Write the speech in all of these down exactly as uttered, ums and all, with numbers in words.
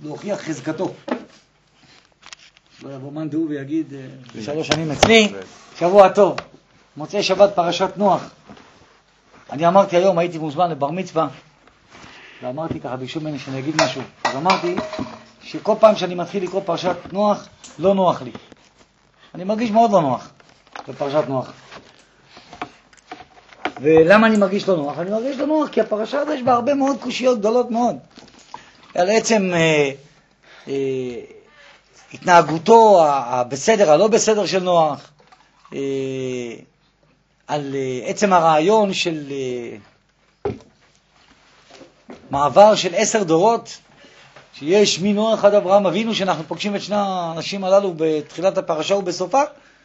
להוכיח חזקתו. לא יבוא מאן דהוא ויגיד, שלוש שנים אצלי, שבוע טוב, מוצאי שבת פרשת נוח. אני אמרתי היום, הייתי מוזמן לבר מצווה, ואמרתי ככה, ביקשו ממני שאני אגיד משהו. אז אמרתי שכל פעם שאני מתחיל לקרוא פרשת נוח, לא נוח לי. אני מרגיש מאוד לא נוח בפרשת נוח. ולמה אני מרגיש לא נוח? אני מרגיש לא נוח כי הפרשה הזאת יש בה הרבה מאוד קושיות גדולות מאוד. על עצם אה, אה, התנהגותו בסדר, הלא בסדר של נוח, אה, על אה, עצם הרעיון של אה, מעבר של עשר דורות, שיש מנוח עד אברהם אבינו, שאנחנו פוגשים את שני האנשים הללו בתחילת הפרשה ובסופה,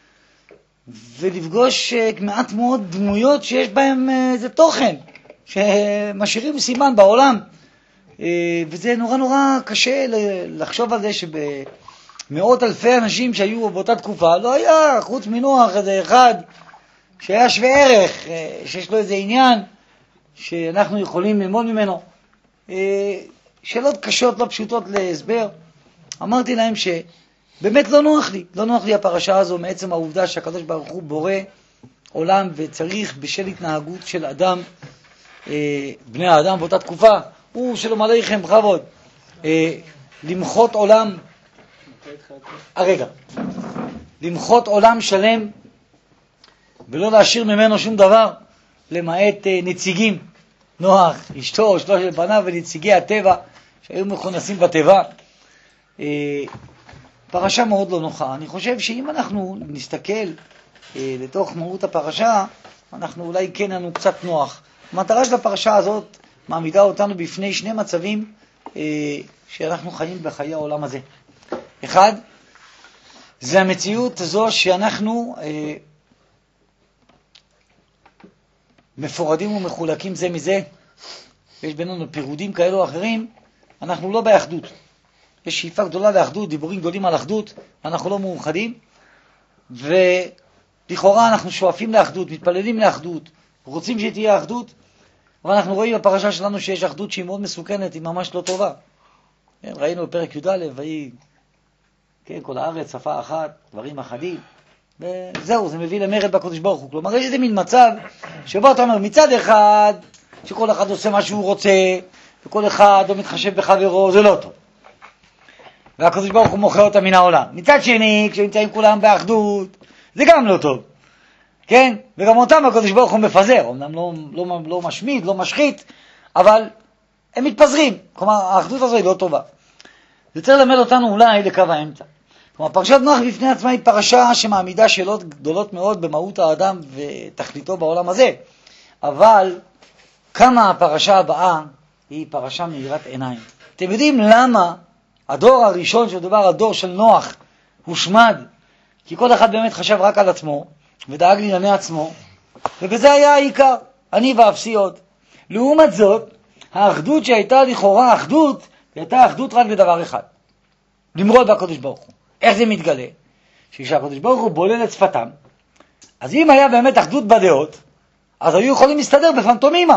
ולפגוש מעט מאוד דמויות שיש בהם איזה תוכן, שמשאירים סימן בעולם. וזה נורא נורא קשה לחשוב על זה שבמאות אלפי אנשים שהיו באותה תקופה, לא היה חוץ מנוח איזה אחד שהיה שווה ערך, שיש לו איזה עניין שאנחנו יכולים ללמוד ממנו. שאלות קשות, לא פשוטות להסבר. אמרתי להם שבאמת לא נוח לי, לא נוח לי הפרשה הזו מעצם העובדה שהקדוש ברוך הוא בורא עולם וצריך בשל התנהגות של אדם, אה, בני האדם באותה תקופה, הוא שלום עליכם בכבוד, אה, למחות עולם, הרגע, למחות עולם שלם ולא להשאיר ממנו שום דבר, למעט אה, נציגים, נוח, אשתו, שלושת בניו ונציגי הטבע שהיו מכונסים בטבע. פרשה מאוד לא נוחה. אני חושב שאם אנחנו נסתכל לתוך מהות הפרשה, אנחנו אולי כן לנו קצת נוח. המטרה של הפרשה הזאת מעמידה אותנו בפני שני מצבים שאנחנו חיים בחיי העולם הזה. אחד, זה המציאות הזו שאנחנו מפורדים ומחולקים זה מזה, יש בינינו פירודים כאלו או אחרים, אנחנו לא באחדות. יש שאיפה גדולה לאחדות, דיבורים גדולים על אחדות, אנחנו לא מאוחדים, ולכאורה אנחנו שואפים לאחדות, מתפללים לאחדות, רוצים שתהיה אחדות, אבל אנחנו רואים בפרשה שלנו שיש אחדות שהיא מאוד מסוכנת, היא ממש לא טובה. כן, ראינו בפרק י"א, והיא, כן, כל הארץ, שפה אחת, דברים אחדים, וזהו, זה מביא למרד בקדוש ברוך הוא. כלומר, יש איזה מין מצב שבו אתה אומר, מצד אחד, שכל אחד עושה מה שהוא רוצה, וכל אחד לא מתחשב בחברו, זה לא טוב. והקדוש ברוך הוא מוכר אותה מן העולם. מצד שני, כשנמצאים כולם באחדות, זה גם לא טוב. כן? וגם אותם הקדוש ברוך הוא מפזר, אמנם לא, לא, לא משמיד, לא משחית, אבל הם מתפזרים. כלומר, האחדות הזו היא לא טובה. זה צריך ללמד אותנו אולי לקו האמצע. כלומר, פרשת נוח בפני עצמה היא פרשה שמעמידה שאלות גדולות מאוד במהות האדם ותכליתו בעולם הזה. אבל כמה הפרשה הבאה היא פרשה מאירת עיניים. אתם יודעים למה הדור הראשון שדובר, הדור של נוח, הושמד? כי כל אחד באמת חשב רק על עצמו ודאג לענייני עצמו, ובזה היה העיקר, אני ואפסי עוד. לעומת זאת, האחדות שהייתה לכאורה אחדות, הייתה אחדות רק בדבר אחד, למרוד בקדוש ברוך הוא. איך זה מתגלה? שכשהקדוש ברוך הוא בולל את שפתם, אז אם היה באמת אחדות בדעות, אז היו יכולים להסתדר בפנטומימה.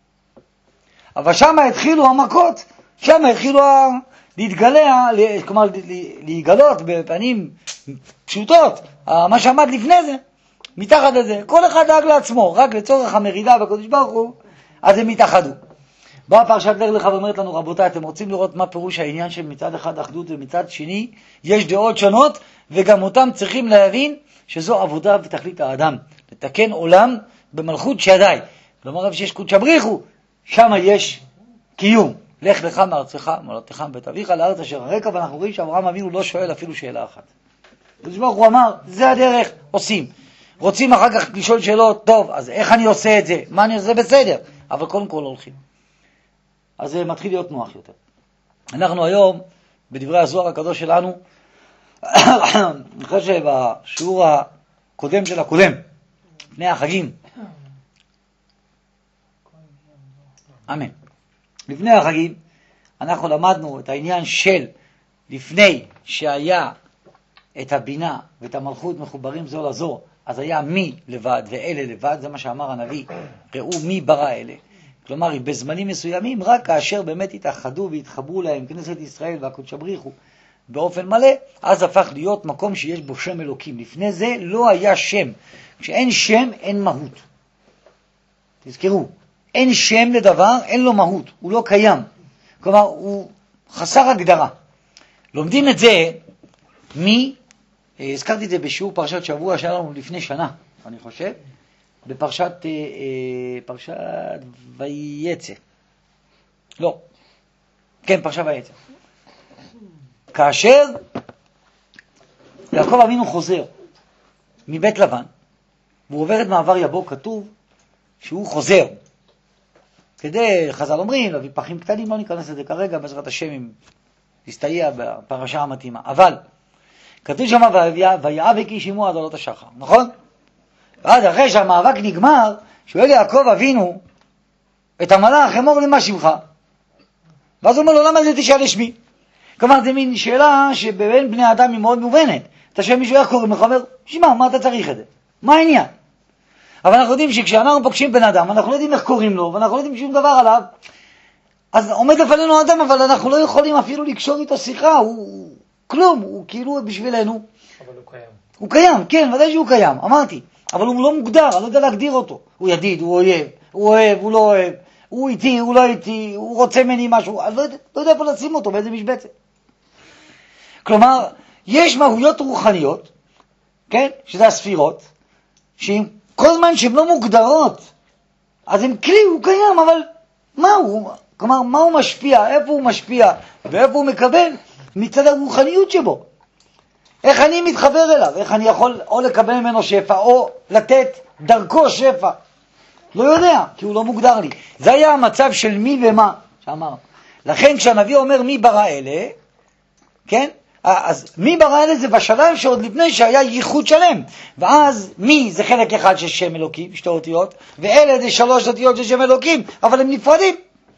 אבל שם התחילו המכות, שם התחילו להתגלה, כלומר להיגלות בפנים פשוטות, מה שעמד לפני זה, מתחת לזה. כל אחד דאג לעצמו, רק לצורך המרידה בקדוש ברוך הוא, אז הם התאחדו. באה פרשת לך לך ואומרת לנו, רבותיי, אתם רוצים לראות מה פירוש העניין של מצד אחד אחדות ומצד שני יש דעות שונות, וגם אותם צריכים להבין שזו עבודה ותכלית האדם, לתקן עולם במלכות שדי. כלומר, רב שיש קודש בריחו, שם יש קיום. לך לך מארצך, מולדתך מבית אביך, לארץ אשר הרקע, ואנחנו רואים שאברהם אבינו לא שואל אפילו שאלה אחת. הוא אמר, זה הדרך, עושים. רוצים אחר כך לשאול שאלות, טוב, אז איך אני עושה את זה? מה אני עושה? בסדר. אבל קודם כל הולכים. אז זה מתחיל להיות נוח יותר. אנחנו היום, בדברי הזוהר הקדוש שלנו, אני חושב שבשיעור הקודם של הקודם, לפני החגים, אמן. לפני החגים, אנחנו למדנו את העניין של לפני שהיה את הבינה ואת המלכות מחוברים זו לזו, אז היה מי לבד ואלה לבד, זה מה שאמר הנביא, ראו מי ברא אלה. כלומר, בזמנים מסוימים, רק כאשר באמת התאחדו והתחברו להם כנסת ישראל והקודש הבריחו באופן מלא, אז הפך להיות מקום שיש בו שם אלוקים. לפני זה לא היה שם. כשאין שם, אין מהות. תזכרו, אין שם לדבר, אין לו מהות, הוא לא קיים. כלומר, הוא חסר הגדרה. לומדים את זה מי, הזכרתי את זה בשיעור פרשת שבוע שהיה לנו לפני שנה, אני חושב, בפרשת פרשת וייצא. לא. כן, פרשת וייצא. כאשר יעקב אבינו חוזר מבית לבן, והוא עובר את מעבר יבוק, כתוב שהוא חוזר. כדי, חז"ל אומרים, להביא פחים קטנים, לא ניכנס לזה כרגע, בעזרת השם אם תסתייע בפרשה המתאימה. אבל, כתוב שם, ויאבק איש עמו עד עלות השחר, נכון? ועד אחרי שהמאבק נגמר, שואל יעקב אבינו את המלאך, אמור לי מה שמך? ואז הוא אומר לו, למה זה תשאל לשמי? כלומר, זה מין שאלה שבין בני אדם היא מאוד מובנת. אתה שואל מישהו איך קוראים לך, אומר, שמע, מה אתה צריך את זה? מה העניין? אבל אנחנו יודעים שכשאנחנו פוגשים בן אדם, אנחנו לא יודעים איך קוראים לו, ואנחנו לא יודעים שום דבר עליו, אז עומד לפנינו אדם, אבל אנחנו לא יכולים אפילו לקשור איתו שיחה, הוא כלום, הוא כאילו בשבילנו. אבל הוא קיים. הוא קיים, כן, ודאי שהוא קיים, אמרתי. אבל הוא לא מוגדר, אני לא יודע להגדיר אותו. הוא ידיד, הוא אויב, הוא אוהב, הוא לא אוהב, הוא איתי, הוא לא איתי, הוא רוצה ממני משהו, אני לא יודע, לא יודע איפה לשים אותו, באיזה משבצת. כלומר, יש מהויות רוחניות, כן, שזה הספירות, שאם כל זמן שהן לא מוגדרות, אז הם כלי, הוא קיים, אבל מה הוא? כלומר, מה הוא משפיע, איפה הוא משפיע, ואיפה הוא מקבל מצד הרוחניות שבו. איך אני מתחבר אליו, איך אני יכול או לקבל ממנו שפע, או לתת דרכו שפע. לא יודע, כי הוא לא מוגדר לי. זה היה המצב של מי ומה, שאמר. לכן כשהנביא אומר מי ברא אלה, כן? אז מי ברא אלה זה בשלב שעוד לפני שהיה ייחוד שלם. ואז מי זה חלק אחד של שם אלוקים, שתי אותיות, ואלה זה שלוש אותיות של שם אלוקים, אבל הם נפרדים.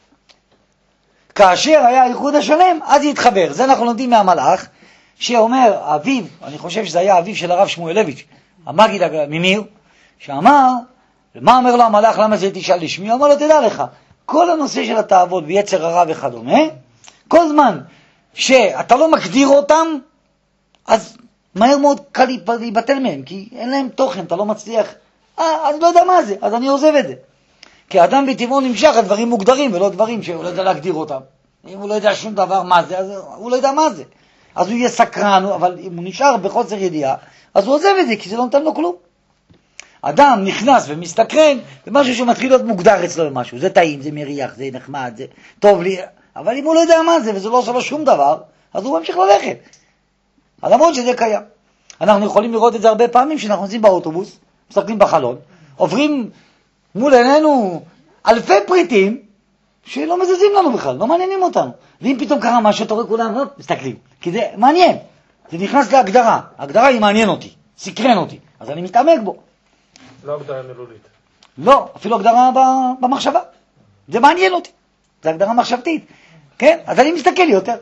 כאשר היה ייחוד השלם, אז יתחבר. זה אנחנו לומדים מהמלאך, שאומר, אביו, אני חושב שזה היה אביו של הרב שמואלביץ', המגיד ממיר, שאמר, מה אומר לו המלאך, למה זה תשאל לשמי? הוא אמר לו, תדע לך, כל הנושא של התאוות ויצר הרע וכדומה, כל זמן שאתה לא מגדיר אותם, אז מהר מאוד קל להיבטל מהם, כי אין להם תוכן, אתה לא מצליח, אה, אני לא יודע מה זה, אז אני עוזב את זה. כי האדם בטבעו נמשך על דברים מוגדרים, ולא דברים שהוא לא יודע להגדיר אותם. אם הוא לא יודע שום דבר מה זה, אז הוא לא יודע מה זה. אז הוא יהיה סקרן, אבל אם הוא נשאר בחוסר ידיעה, אז הוא עוזב את זה, כי זה לא נותן לו כלום. אדם נכנס ומסתקרן, ומשהו שמתחיל להיות מוגדר אצלו במשהו. זה טעים, זה מריח, זה נחמד, זה טוב לי. אבל אם הוא לא יודע מה זה, וזה לא עושה לו שום דבר, אז הוא ממשיך ללכת. למרות שזה קיים. אנחנו יכולים לראות את זה הרבה פעמים, שאנחנו נמצאים באוטובוס, מסתכלים בחלון, עוברים מול עינינו אלפי פריטים, שלא מזזים לנו בכלל, לא מעניינים אותנו. ואם פתאום קרה משהו, אתה רואה כולם, לא, מסתכלים. כי זה מעניין. זה נכנס להגדרה. ההגדרה היא מעניין אותי, סקרן אותי. אז אני מתעמק בו. לא הגדרה מילולית. לא, אפילו הגדרה במחשבה. זה מעניין אותי. זה הגדרה מחשבתית. כן? אז אני מסתכל יותר.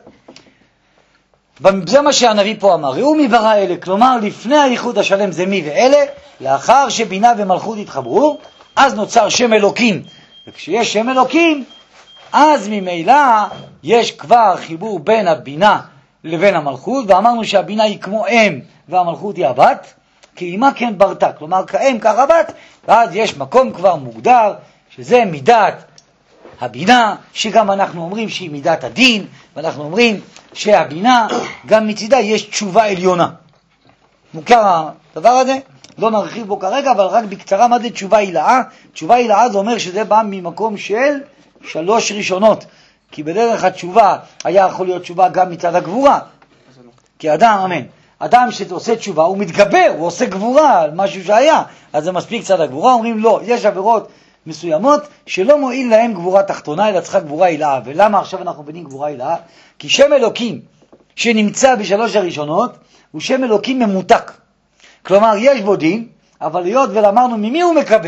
זה מה שהנביא פה אמר. ראו מי ברא אלה. כלומר, לפני הייחוד השלם זה מי ואלה, לאחר שבינה ומלכות התחברו, אז נוצר שם אלוקים. וכשיש שם אלוקים, אז ממילא יש כבר חיבור בין הבינה לבין המלכות, ואמרנו שהבינה היא כמו אם והמלכות היא הבת, כי אימה כן ברתה, כלומר כאם כך הבת, ואז יש מקום כבר מוגדר, שזה מידת הבינה, שגם אנחנו אומרים שהיא מידת הדין, ואנחנו אומרים שהבינה, גם מצידה יש תשובה עליונה. מוכר הדבר הזה? לא נרחיב בו כרגע, אבל רק בקצרה מה זה תשובה הילאה. תשובה הילאה זה אומר שזה בא ממקום של שלוש ראשונות, כי בדרך התשובה היה יכול להיות תשובה גם מצד הגבורה. כי אדם, אמן, אדם שעושה תשובה הוא מתגבר, הוא עושה גבורה על משהו שהיה, אז זה מספיק צד הגבורה. אומרים לא, יש עבירות מסוימות שלא מועיל להם גבורה תחתונה, אלא צריכה גבורה הילאה. ולמה עכשיו אנחנו בנים גבורה הילאה? כי שם אלוקים שנמצא בשלוש הראשונות הוא שם אלוקים ממותק. כלומר יש בו דין, אבל להיות ולאמרנו ממי הוא מקבל,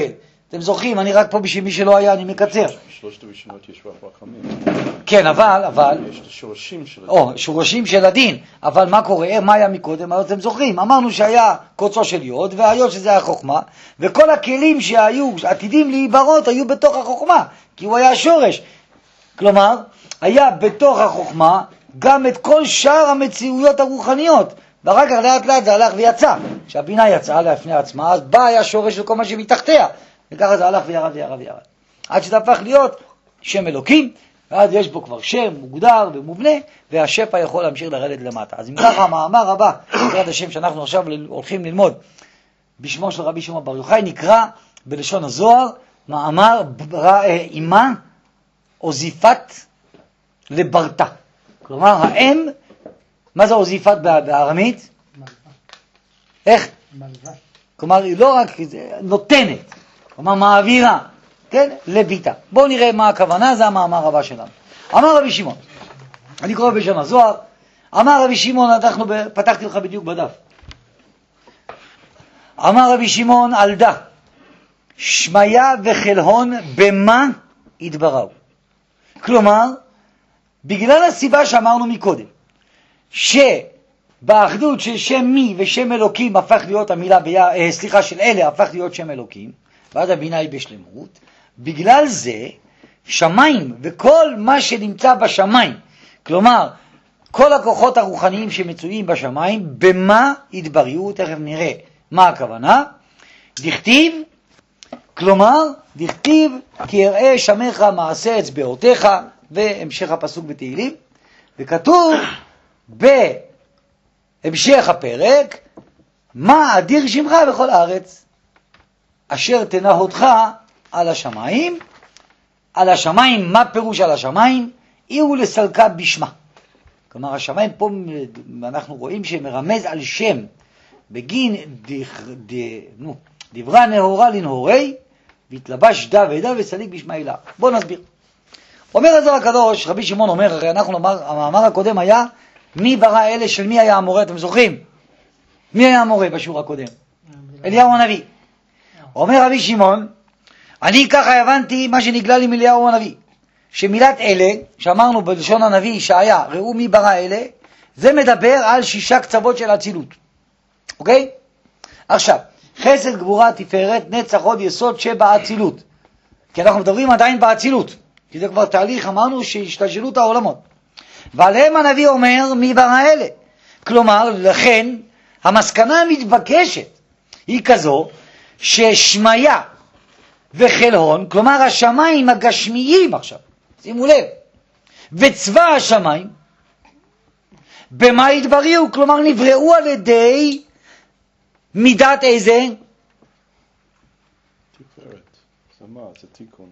אתם זוכרים, אני רק פה בשביל מי שלא היה, אני מקצר. שלושת הראשונות יש רחמים. כן, אבל, אבל... יש את השורשים של הדין. או, שורשים של הדין. אבל מה קורה? מה היה מקודם? אתם זוכרים, אמרנו שהיה קוצו של יוד, והיוד שזה היה חוכמה, וכל הכלים שהיו עתידים להיברות היו בתוך החוכמה, כי הוא היה השורש. כלומר, היה בתוך החוכמה גם את כל שאר המציאויות הרוחניות, ואחר כך לאט לאט זה הלך ויצא. כשהבינה יצאה לפני עצמה, אז בא היה שורש של כל מה שמתחתיה, וככה זה הלך וירד וירד וירד. עד שזה הפך להיות שם אלוקים, ואז יש בו כבר שם מוגדר ומובנה, והשפע יכול להמשיך לרדת למטה. אז אם ככה, המאמר הבא, בעזרת השם שאנחנו עכשיו הולכים ללמוד, בשמו של רבי שמעון בר יוחאי, נקרא בלשון הזוהר, מאמר אימה עוזיפת לברתה. כלומר, האם, מה זה עוזיפת בארמית? מלווה. איך? מלווה. כלומר, היא לא רק נותנת, כלומר, מעבירה, כן? לביתה. בואו נראה מה הכוונה, זה המאמר הבא שלנו. אמר רבי שמעון, אני קורא בשם הזוהר, אמר רבי שמעון, אנחנו פתחתי לך בדיוק בדף. אמר רבי שמעון על דה, שמיה וחלהון במה התבראו. כלומר, בגלל הסיבה שאמרנו מקודם, שבאחדות של שם מי ושם אלוקים הפך להיות המילה, ביה, סליחה, של אלה הפך להיות שם אלוקים, ואז הבינה היא בשלמות, בגלל זה שמיים וכל מה שנמצא בשמיים, כלומר, כל הכוחות הרוחניים שמצויים בשמיים, במה התבראו, תכף נראה מה הכוונה, דכתיב, כלומר, דכתיב, כי יראה שמך מעשה אצבעותיך, והמשך הפסוק בתהילים, וכתוב בהמשך הפרק, מה אדיר שמך בכל הארץ, אשר תנהותך על השמיים, על השמיים, מה פירוש על השמיים? עירו לסלקה בשמה. כלומר, השמיים פה אנחנו רואים שמרמז על שם, בגין דך, ד, נו, דברה נהורה לנהורי, והתלבש דה ודה וסליק בשמה אילה. בואו נסביר. אומר הזוהר הקדוש, רבי שמעון אומר, הרי אנחנו נאמר, המאמר הקודם היה, מי ברא אלה של מי היה המורה, אתם זוכרים? מי היה המורה בשיעור הקודם? אליהו הנביא. אומר רבי שמעון, אני ככה הבנתי מה שנגלה לי מאליהו הנביא, שמילת אלה, שאמרנו בלשון הנביא ישעיה, ראו מי ברא אלה, זה מדבר על שישה קצוות של אצילות. אוקיי? עכשיו, חסד, גבורה, תפארת, נצח, הוד, יסוד שבאצילות. כי אנחנו מדברים עדיין באצילות. כי זה כבר תהליך, אמרנו, שהשתלשלות העולמות. ועליהם הנביא אומר, מי ברא אלה? כלומר, לכן, המסקנה המתבקשת היא כזו, ששמיה וחלהון, כלומר השמיים הגשמיים עכשיו, שימו לב, וצבא השמיים, במה התבראו? כלומר נבראו על ידי מידת איזה? תפארת. זה מה? זה תיקון.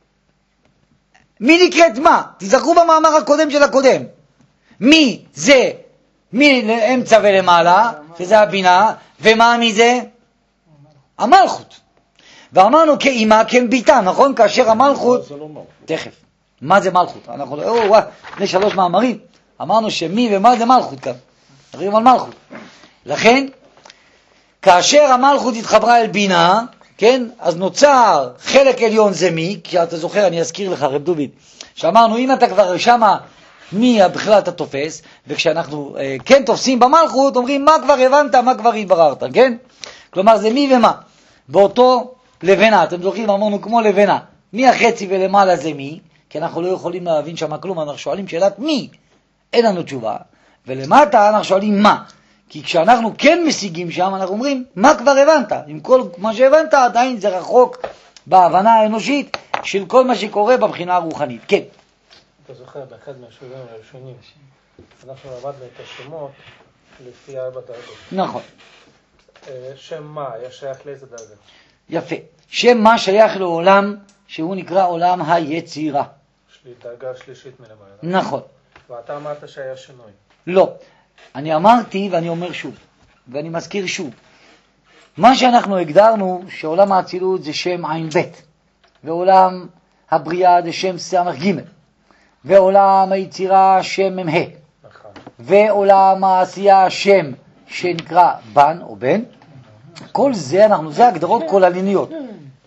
מי נקראת מה? תזכרו במאמר הקודם של הקודם. מי זה? מי לאמצע ולמעלה, שזה הבינה, ומה מי זה? המלכות. ואמרנו כאימא, כביתה, נכון? כאשר המלכות... זה לא מלכות. תכף. מה זה מלכות? אנחנו... או, וואו, לפני שלוש מאמרים. אמרנו שמי ומה זה מלכות כאן. מדברים על מלכות. לכן, כאשר המלכות התחברה אל בינה, כן? אז נוצר חלק עליון זה מי, כי אתה זוכר, אני אזכיר לך, רב דוד, שאמרנו, אם אתה כבר שמה מי בכלל אתה תופס, וכשאנחנו אה, כן תופסים במלכות, אומרים מה כבר הבנת, מה כבר התבררת, כן? כלומר זה מי ומה. באותו לבנה, אתם זוכרים, אמרנו כמו לבנה, מי החצי ולמעלה זה מי, כי אנחנו לא יכולים להבין שמה כלום, אנחנו שואלים שאלת מי, אין לנו תשובה, ולמטה אנחנו שואלים מה, כי כשאנחנו כן משיגים שם, אנחנו אומרים, מה כבר הבנת? עם כל מה שהבנת, עדיין זה רחוק בהבנה האנושית של כל מה שקורה בבחינה הרוחנית. כן. אתה זוכר, באחד מהשיעורים הראשונים, אנחנו למדנו את השמות לפי ארבע דרגות. נכון. שם מה היה שייך לאיזה דרגה? יפה. שם מה שייך לעולם שהוא נקרא עולם היצירה. דרגה שלישית מלמעלה. נכון. ואתה אמרת שהיה שינוי. לא. אני אמרתי ואני אומר שוב, ואני מזכיר שוב. מה שאנחנו הגדרנו שעולם האצילות זה שם עין בית, ועולם הבריאה זה שם סמך ג', ועולם היצירה שם ממה, נכון. ועולם העשייה שם שנקרא בן או בן. כל זה אנחנו, זה הגדרות כוללניות.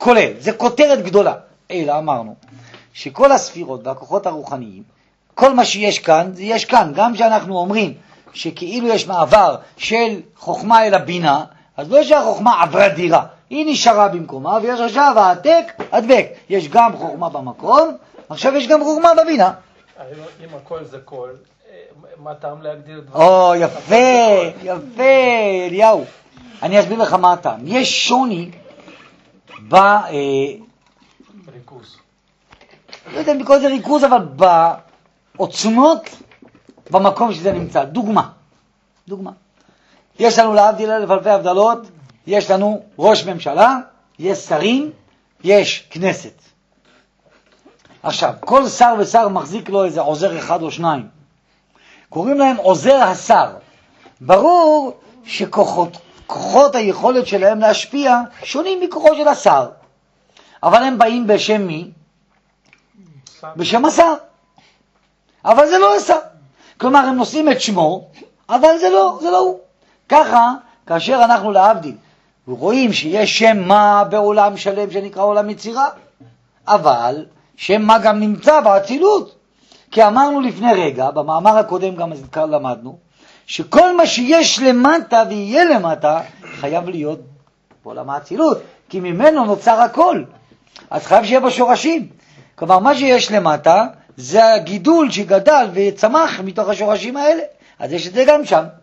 כולל, זה כותרת גדולה. אלא אמרנו שכל הספירות והכוחות הרוחניים, כל מה שיש כאן, זה יש כאן. גם שאנחנו אומרים שכאילו יש מעבר של חוכמה אל הבינה, אז לא שהחוכמה עברה דירה, היא נשארה במקומה, ויש עכשיו העתק, הדבק. יש גם חוכמה במקום, עכשיו יש גם חוכמה בבינה. אם הכל זה כל, מה טעם להגדיר דברים? או, יפה, יפה, אליהו. אני אסביר לך מה הטעם. יש שוני ב... ריכוז. לא יודע אם בכל זה ריכוז, אבל בעוצמות במקום שזה נמצא. דוגמה. דוגמה. יש לנו להבדיל אלף אלפי הבדלות, יש לנו ראש ממשלה, יש שרים, יש כנסת. עכשיו, כל שר ושר מחזיק לו איזה עוזר אחד או שניים. קוראים להם עוזר השר. ברור שכוחות כוחות היכולת שלהם להשפיע שונים מכוחו של השר. אבל הם באים בשם מי? בשם השר. אבל זה לא השר. כלומר, הם נושאים את שמו, אבל זה לא, זה לא הוא. ככה, כאשר אנחנו להבדיל, רואים שיש שם מה בעולם שלם שנקרא עולם יצירה, אבל שם מה גם נמצא באצילות. כי אמרנו לפני רגע, במאמר הקודם גם הזכר למדנו, שכל מה שיש למטה ויהיה למטה, חייב להיות בעולם האצילות, כי ממנו נוצר הכל. אז חייב שיהיה בשורשים. כלומר, מה שיש למטה, זה הגידול שגדל וצמח מתוך השורשים האלה. אז יש את זה גם שם.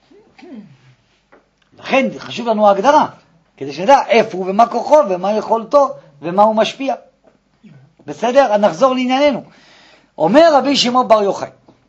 לכן חשוב לנו ההגדרה, כדי שנדע איפה הוא ומה כוחו ומה יכולתו ומה הוא משפיע. בסדר? נחזור לענייננו. אומר רבי שמעון בר יוחאי,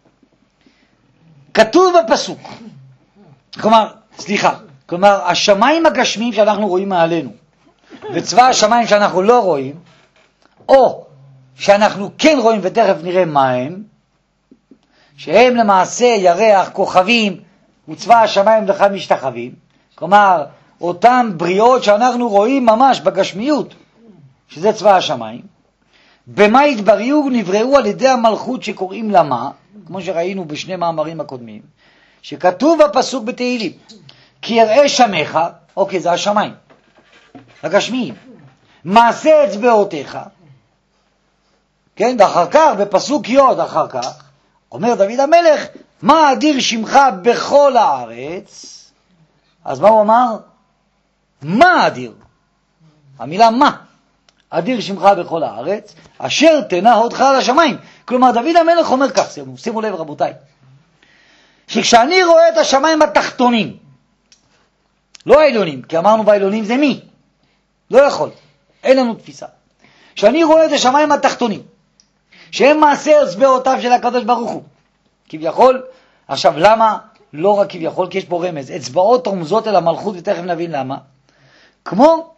כתוב בפסוק, כלומר, סליחה, כלומר, השמיים הגשמיים שאנחנו רואים מעלינו, וצבא השמיים שאנחנו לא רואים, או שאנחנו כן רואים ותכף נראה מה הם, שהם למעשה ירח, כוכבים, וצבא השמיים לך משתחווים, כלומר, אותם בריאות שאנחנו רואים ממש בגשמיות, שזה צבא השמיים, במה התבריאו נבראו על ידי המלכות שקוראים לה מה, כמו שראינו בשני מאמרים הקודמים, שכתוב בפסוק בתהילים, כי יראה שמך, אוקיי, זה השמיים, הגשמיים, מעשה אצבעותיך, כן, ואחר כך, בפסוק יוד אחר כך, אומר דוד המלך, מה אדיר שמך בכל הארץ, אז מה הוא אמר? מה אדיר? המילה מה? אדיר שמך בכל הארץ, אשר תנה הודך על השמיים. כלומר, דוד המלך אומר כך, שימו, שימו לב רבותיי, שכשאני רואה את השמיים התחתונים, לא העליונים, כי אמרנו בעליונים זה מי? לא יכול, אין לנו תפיסה. כשאני רואה את השמיים התחתונים, שהם מעשה אצבעותיו של הקדוש ברוך הוא, כביכול, עכשיו למה? לא רק כביכול, כי יש פה רמז, אצבעות רומזות אל המלכות, ותכף נבין למה. כמו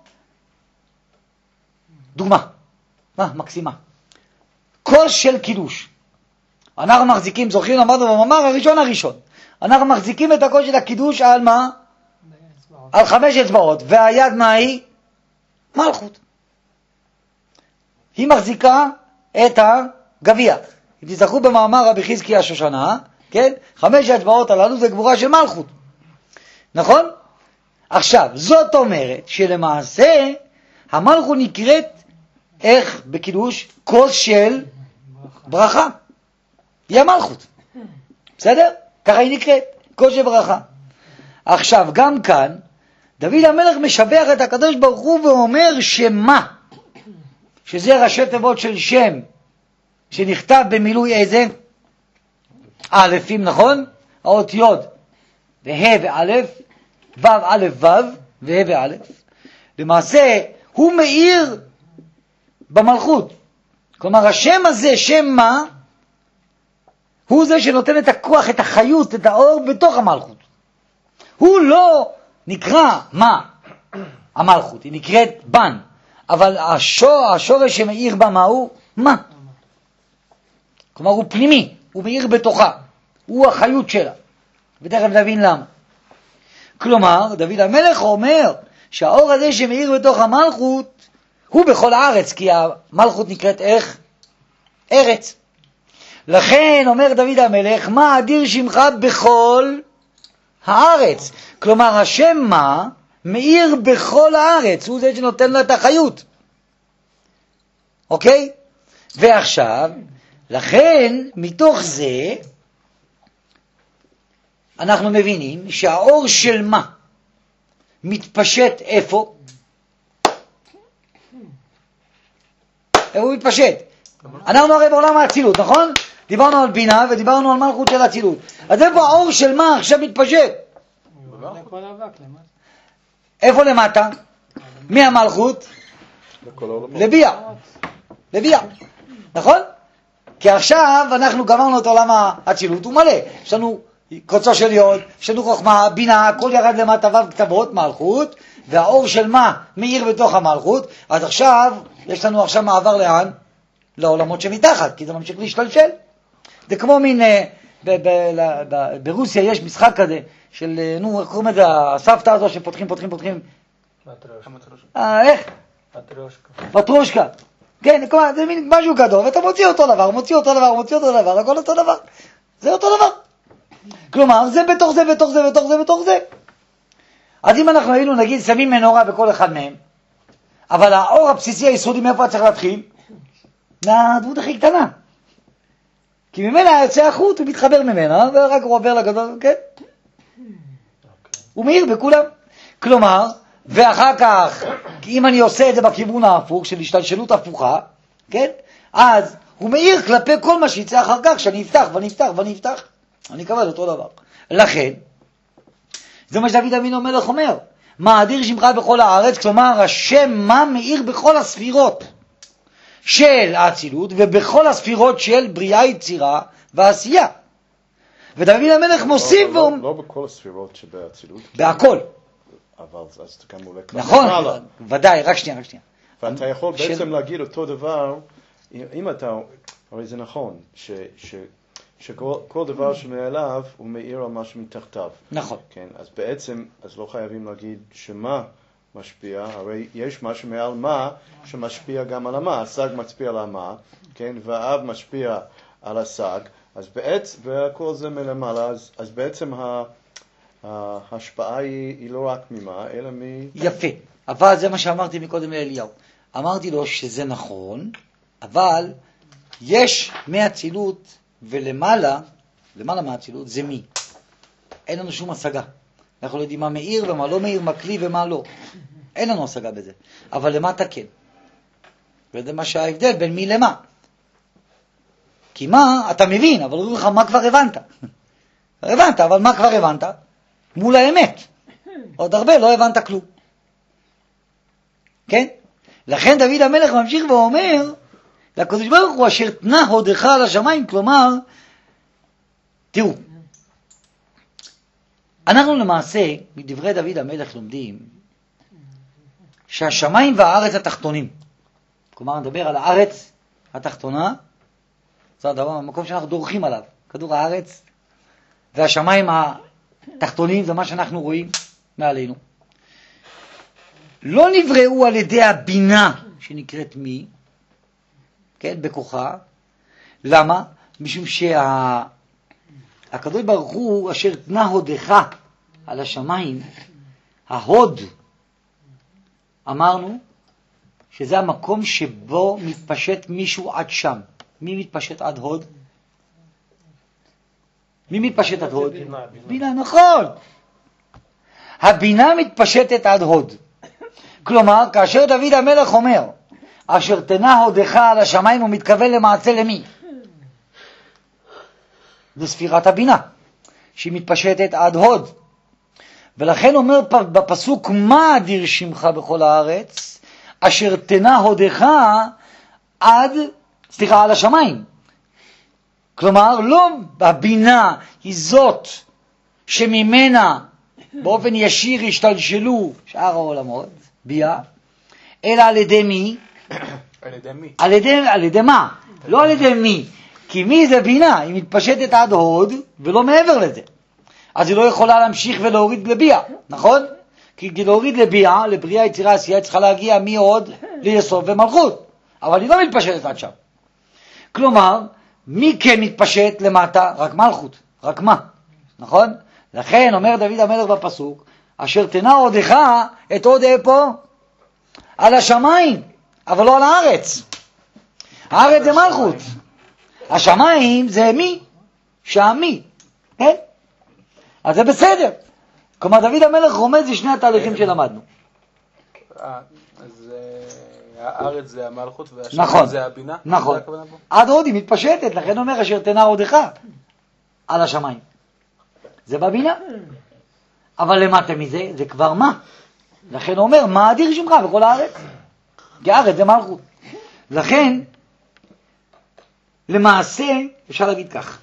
דוגמה, מה? מקסימה. קול של קידוש. אנחנו מחזיקים, זוכרים, למדנו במאמר הראשון הראשון. אנחנו מחזיקים את הקול של הקידוש על מה? על חמש אצבעות. והיד מה היא? מלכות. היא מחזיקה את הגביע. אם תזכרו במאמר רבי חזקי השושנה, כן? חמש האצבעות הללו זה גבורה של מלכות. נכון? עכשיו, זאת אומרת שלמעשה המלכות נקראת איך בקידוש? כוס של ברכה. היא המלכות. בסדר? ככה היא נקראת, כוס של ברכה. עכשיו, גם כאן, דוד המלך משבח את הקדוש ברוך הוא ואומר שמה? שזה ראשי תיבות של שם, שנכתב במילוי איזה? אלפים, נכון? האות יוד, וה' ואלף, ו' אלף ו', וה' ואלף. למעשה, הוא מאיר במלכות. כלומר, השם הזה, שם מה? הוא זה שנותן את הכוח, את החיות, את האור בתוך המלכות. הוא לא נקרא מה? המלכות, היא נקראת בן. אבל השור, השורש שמאיר בה מה הוא? מה? כלומר, הוא פנימי, הוא מאיר בתוכה. הוא החיות שלה. ותכף נבין למה. כלומר, דוד המלך אומר שהאור הזה שמאיר בתוך המלכות הוא בכל הארץ, כי המלכות נקראת איך? ארץ. לכן אומר דוד המלך, מה אדיר שמך בכל הארץ. כלומר, השם מה מאיר בכל הארץ, הוא זה שנותן לו את החיות. אוקיי? ועכשיו, לכן, מתוך זה, אנחנו מבינים שהאור של מה מתפשט איפה? איפה הוא מתפשט? אנחנו הרי בעולם האצילות, נכון? דיברנו על בינה ודיברנו על מלכות של אצילות. אז איפה האור של מה עכשיו מתפשט? איפה למטה? מי המלכות? לביאה. לביאה. נכון? כי עכשיו אנחנו גמרנו את עולם האצילות, הוא מלא. יש לנו קוצו של יוד, יש לנו חוכמה, בינה, הכל ירד למטה ו' כתבות, מלכות, והאור של מה מאיר בתוך המלכות. אז עכשיו, יש לנו עכשיו מעבר לאן? לעולמות שמתחת, כי זה ממשיך להשתלשל. זה כמו מין, ב- ב- ב- ברוסיה יש משחק כזה, של, נו, איך קוראים את זה, הסבתא הזו שפותחים, פותחים, פותחים. אה, איך? מטריושקה. מטרושקה. כן, זה מין משהו גדול, ואתה מוציא אותו דבר, מוציא אותו דבר, מוציא אותו דבר, הכל אותו דבר. זה אותו דבר. כלומר, זה בתוך זה, בתוך זה, בתוך זה, בתוך זה. אז אם אנחנו היינו, נגיד, שמים מנורה בכל אחד מהם, אבל האור הבסיסי היסודי, מאיפה צריך להתחיל? מהדמות הכי קטנה. כי ממנה יוצא החוט, הוא מתחבר ממנה, ורק הוא עובר לגדול, כן? הוא מאיר בכולם. כלומר, ואחר כך, אם אני עושה את זה בכיוון ההפוך, של השתלשלות הפוכה, כן? אז הוא מאיר כלפי כל מה שיצא אחר כך, שאני אפתח ואני אפתח ואני אפתח, אני אקבל אותו דבר. לכן, זה מה שדוד המלך המלך אומר, מאדיר שמך בכל הארץ, כלומר, השם מה מאיר בכל הספירות של האצילות, ובכל הספירות של בריאה, יצירה ועשייה. ודוד המלך מוסיף... לא, לא, לא בכל הספירות שבאצילות. בהכל. אבל אז אתה גם עולה... נכון, ודאי, רק שנייה, רק שנייה. ואתה יכול בעצם להגיד אותו דבר, אם אתה... הרי זה נכון, ש... ש... שכל דבר שמעליו הוא מאיר על מה שמתחתיו. נכון. כן, אז בעצם, אז לא חייבים להגיד שמה משפיע, הרי יש משהו מעל מה שמשפיע גם על המה, הסג משפיע על המה, כן, והאב משפיע על הסג, אז בעצם, וכל זה מלמעלה, אז, אז בעצם ה, ההשפעה היא, היא לא רק ממה, אלא מ... יפה, אבל זה מה שאמרתי מקודם לאליהו. אמרתי לו שזה נכון, אבל יש מהצילות ולמעלה, למעלה מהצילות, זה מי. אין לנו שום השגה. אנחנו לא יודעים מה מאיר ומה לא מאיר, מה כלי ומה לא. אין לנו השגה בזה. אבל למטה כן. וזה מה שההבדל בין מי למה. כי מה, אתה מבין, אבל אומרים לך מה כבר הבנת. הבנת, אבל מה כבר הבנת? מול האמת. עוד הרבה לא הבנת כלום. כן? לכן דוד המלך ממשיך ואומר, לקדוש ברוך הוא אשר תנה הודך על השמיים, כלומר, תראו, אנחנו למעשה, מדברי דוד המלך לומדים, שהשמיים והארץ התחתונים, כלומר נדבר על הארץ התחתונה, זה הדבר, המקום שאנחנו דורכים עליו, כדור הארץ, והשמיים התחתונים זה מה שאנחנו רואים מעלינו. לא נבראו על ידי הבינה שנקראת מי, כן, בכוחה. למה? משום שהקדוש ברוך הוא אשר תנה הודך על השמיים, ההוד, אמרנו שזה המקום שבו מתפשט מישהו עד שם. מי מתפשט עד הוד? מי מתפשט עד הוד? בינה, בינה, נכון. הבינה מתפשטת עד הוד. כלומר, כאשר דוד המלך אומר, אשר תנה הודך על השמיים, הוא מתכוון למעשה למי? זו ספירת הבינה, שהיא מתפשטת עד הוד. ולכן אומר בפסוק, מה אדיר שמך בכל הארץ, אשר תנה הודך עד, סליחה, על השמיים. כלומר, לא הבינה היא זאת שממנה באופן ישיר השתלשלו שאר העולמות, ביה, אלא על ידי מי? על ידי מי? על ידי, על ידי מה? לא על ידי מי. כי מי זה בינה? היא מתפשטת עד הוד ולא מעבר לזה. אז היא לא יכולה להמשיך ולהוריד לביה, נכון? כי להוריד לביה, לבריאה יצירה עשייה, צריכה להגיע מהוד ליסוד ומלכות. אבל היא לא מתפשטת עד שם. כלומר, מי כן מתפשט למטה? רק מלכות, רק מה? נכון? לכן אומר דוד המלך בפסוק, אשר תנה הודך את הוד איפה? על השמיים, אבל לא על הארץ. הארץ זה מלכות. השמיים זה מי? שהמי. כן? אז זה בסדר. כלומר, דוד המלך רומז לשני התהליכים שלמדנו. אז הארץ זה המלכות והשמיים נכון, זה הבינה? נכון. עד עוד היא מתפשטת, לכן אומר אשר תנה עודך על השמיים. זה בבינה. אבל למטה מזה, זה כבר מה? לכן הוא אומר, מה אדיר שמך בכל הארץ? כי הארץ זה מלכות. לכן, למעשה, אפשר להגיד כך.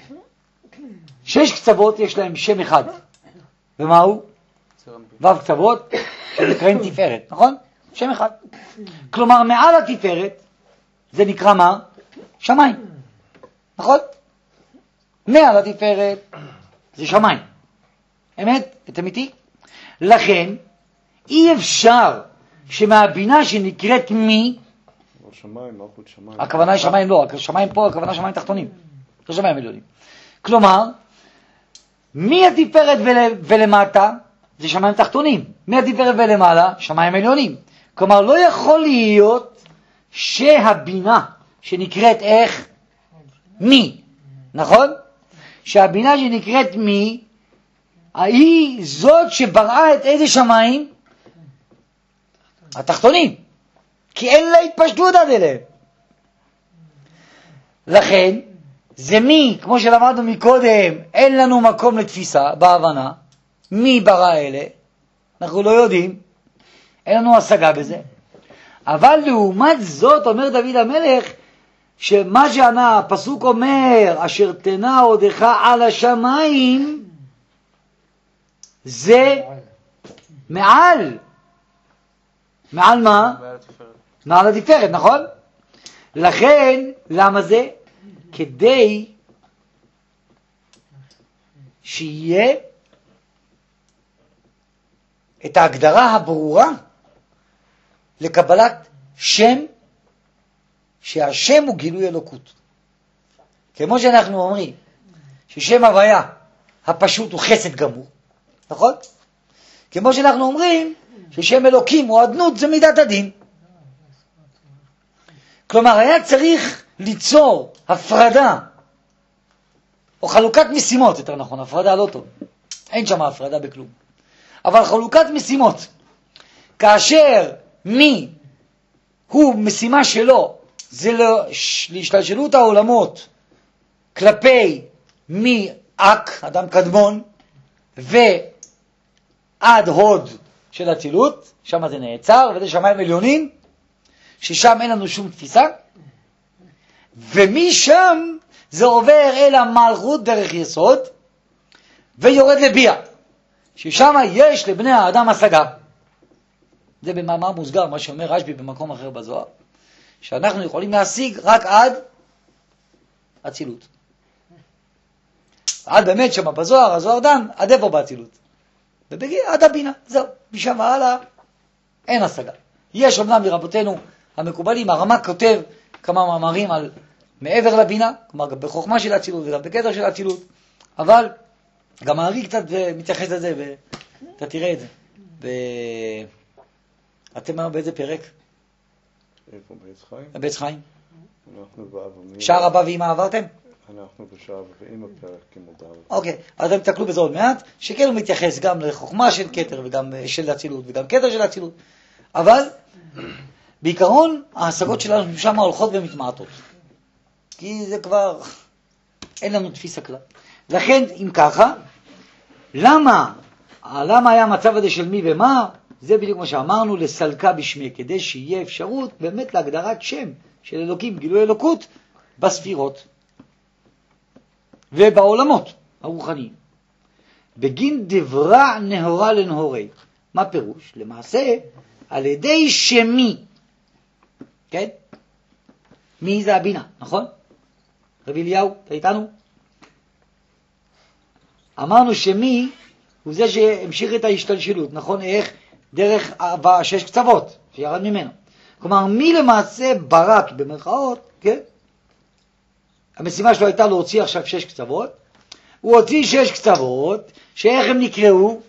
שש קצוות יש להם שם אחד. ומה הוא? וו קצוות שנקראים תפארת, נכון? שם אחד. כלומר, מעל התפארת, זה נקרא מה? שמיים. נכון? מעל התפארת, זה שמיים. אמת? אתם איתי? לכן, אי אפשר שמהבינה שנקראת מי, שמיים, מלכות שמיים. הכוונה היא שמיים לא, שמיים פה, הכוונה שמיים תחתונים. לא שמיים עליונים. כלומר, מהתפארת ול, ולמטה, זה שמיים תחתונים. מהתפארת ולמעלה, שמיים עליונים. כלומר, לא יכול להיות שהבינה שנקראת איך? מי. נכון? שהבינה שנקראת מי, היא זאת שבראה את איזה שמיים? התחתונים. כי אין לה התפשטות עד אליהם. לכן, זה מי, כמו שלמדנו מקודם, אין לנו מקום לתפיסה, בהבנה, מי ברא אלה, אנחנו לא יודעים, אין לנו השגה בזה. אבל לעומת זאת, אומר דוד המלך, שמה שענה, הפסוק אומר, אשר תנה עודך על השמיים, זה מעל. מעל מה? מעל התפארת, נכון? לכן, למה זה? כדי שיהיה את ההגדרה הברורה לקבלת שם, שהשם הוא גילוי אלוקות. כמו שאנחנו אומרים, ששם הוויה הפשוט הוא חסד גמור, נכון? כמו שאנחנו אומרים, ששם אלוקים או אדנות זה מידת הדין. כלומר, היה צריך ליצור הפרדה, או חלוקת משימות, יותר נכון, הפרדה לא טוב. אין שם הפרדה בכלום. אבל חלוקת משימות, כאשר מי הוא משימה שלו, זה להשתלשלות העולמות כלפי מי אק, אדם קדמון, ועד הוד של הצילות, שם זה נעצר, וזה שמיים עליונים, ששם אין לנו שום תפיסה, ומשם זה עובר אל המלכות דרך יסוד, ויורד לביאה, ששם יש לבני האדם השגה. זה במאמר מוסגר, מה שאומר רשב"י במקום אחר בזוהר, שאנחנו יכולים להשיג רק עד הצילות. עד באמת שמה בזוהר, הזוהר דן, עד איפה בהצילות? ובגיע עד הבינה, זהו, משם הלאה אין השגה. יש אומנם מרבותינו המקובלים, הרמ"ק כותב כמה מאמרים על מעבר לבינה, כלומר גם בחוכמה של הצילות וגם בקטר של הצילות, אבל גם הארי קצת מתייחס לזה, ואתה תראה את זה. ו... אתם היום באיזה פרק? איפה? בעץ חיים? בעץ חיים. אנחנו באב ומי. שער הבא ואמא עברתם? אנחנו בשער ואמא פרק כמודר. אוקיי, אז אתם תקלו בזה עוד מעט, שכן הוא מתייחס גם לחוכמה של קטר וגם של הצילות וגם קטר של הצילות, אבל בעיקרון ההשגות שלנו שם הולכות ומתמעטות. כי זה כבר, אין לנו תפיסה כלל. לכן, אם ככה, למה, למה היה המצב הזה של מי ומה? זה בדיוק מה שאמרנו, לסלקה בשמי, כדי שיהיה אפשרות באמת להגדרת שם של אלוקים, גילוי אלוקות, בספירות ובעולמות הרוחניים. בגין דברה נהורה לנהורי. מה פירוש? למעשה, על ידי שמי, כן? מי זה הבינה, נכון? רבי אליהו, אתה איתנו? אמרנו שמי הוא זה שהמשיך את ההשתלשלות, נכון? איך? דרך שש קצוות שירד ממנו. כלומר, מי למעשה ברק במרכאות, כן? המשימה שלו הייתה להוציא עכשיו שש קצוות, הוא הוציא שש קצוות, שאיך הם נקראו?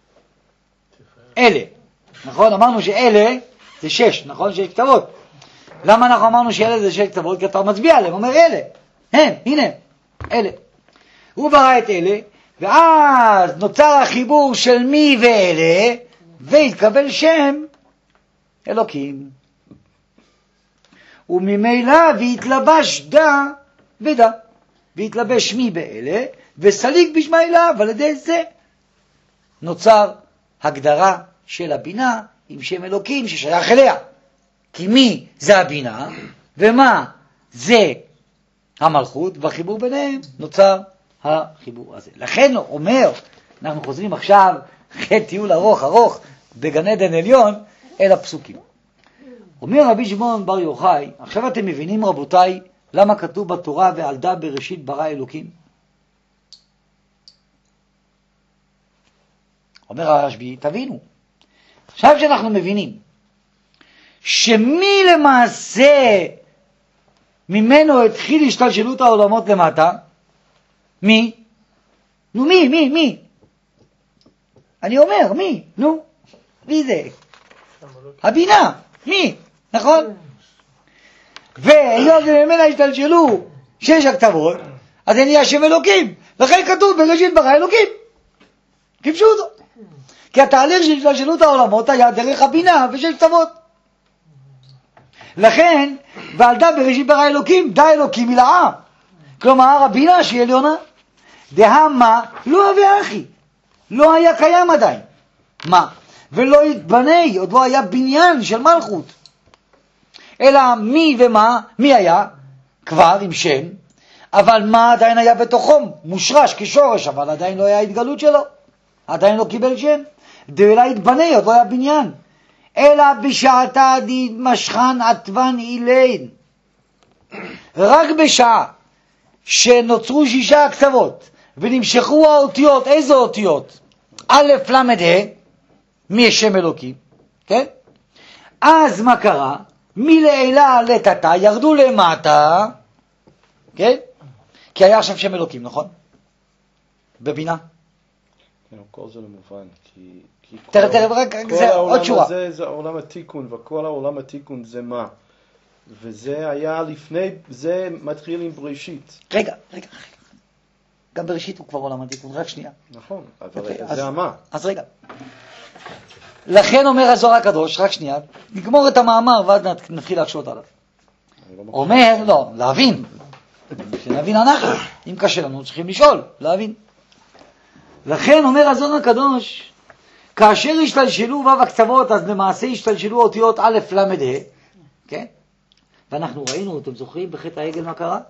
אלה. נכון? אמרנו שאלה זה שש, נכון? שש קצוות. למה אנחנו אמרנו שאלה זה שש קצוות? כי אתה מצביע עליהם, אומר אלה. הם, הנה, אלה. הוא ברא את אלה, ואז נוצר החיבור של מי ואלה, והתקבל שם אלוקים. וממילא והתלבש דה ודה, והתלבש מי באלה, וסליק בשמה אליו, ועל ידי זה נוצר הגדרה של הבינה עם שם אלוקים ששייך אליה. כי מי זה הבינה, ומה זה המלכות, והחיבור ביניהם נוצר החיבור הזה. לכן הוא אומר, אנחנו חוזרים עכשיו, אחרי טיול ארוך ארוך בגן עדן עליון, אל הפסוקים. אומר רבי שמעון בר יוחאי, עכשיו אתם מבינים רבותיי, למה כתוב בתורה ועל דה בראשית ברא אלוקים? אומר הרשב"י, תבינו, עכשיו שאנחנו מבינים, שמי למעשה ממנו התחיל השתלשלות העולמות למטה? מי? נו מי, מי, מי? אני אומר, מי? נו, מי זה? הבינה, מי? נכון? והיות וממנה השתלשלו שש הקצוות, אז זה נהיה שם אלוקים, לכן כתוב בראשית ברא אלוקים, כפשוטו. כי התהליך של השתלשלות העולמות היה דרך הבינה ושש קצוות. לכן, ועל דה בראשית ברא אלוקים, דה אלוקים מלאה. כלומר, הבינה שהיא עליונה. דהמה לא הווה אחי, לא היה קיים עדיין. מה? ולא התבנה, עוד לא היה בניין של מלכות. אלא מי ומה, מי היה? כבר עם שם, אבל מה עדיין היה בתוכו? מושרש כשורש, אבל עדיין לא היה התגלות שלו. עדיין לא קיבל שם. דאלה התבנה, עוד לא היה בניין. אלא בשעתה דית משכן עטבן אילין. רק בשעה שנוצרו שישה הקצוות ונמשכו האותיות, איזה אותיות? א' למד ה', מי יש שם אלוקים, כן? אז מה קרה? מלעילה לתתה ירדו למטה, כן? כי היה עכשיו שם אלוקים, נכון? בבינה. כן, כל זה למובן, כי... תראה, תראה, רק זה עוד שורה. כל העולם הזה זה עולם התיקון, וכל העולם התיקון זה מה? וזה היה לפני, זה מתחיל עם בראשית. רגע, רגע, רגע. גם בראשית הוא כבר עולם התיקון, רק שנייה. נכון, אבל זה המה. אז רגע. לכן אומר הזוהר הקדוש, רק שנייה, נגמור את המאמר ואז נתחיל להקשות עליו. אומר, לא, להבין. שנבין אנחנו. אם קשה לנו, צריכים לשאול, להבין. לכן אומר הזוהר הקדוש, כאשר השתלשלו וו הקצוות, אז למעשה השתלשלו אותיות א' למד ה', כן? ואנחנו ראינו, אתם זוכרים בחטא העגל מה קרה?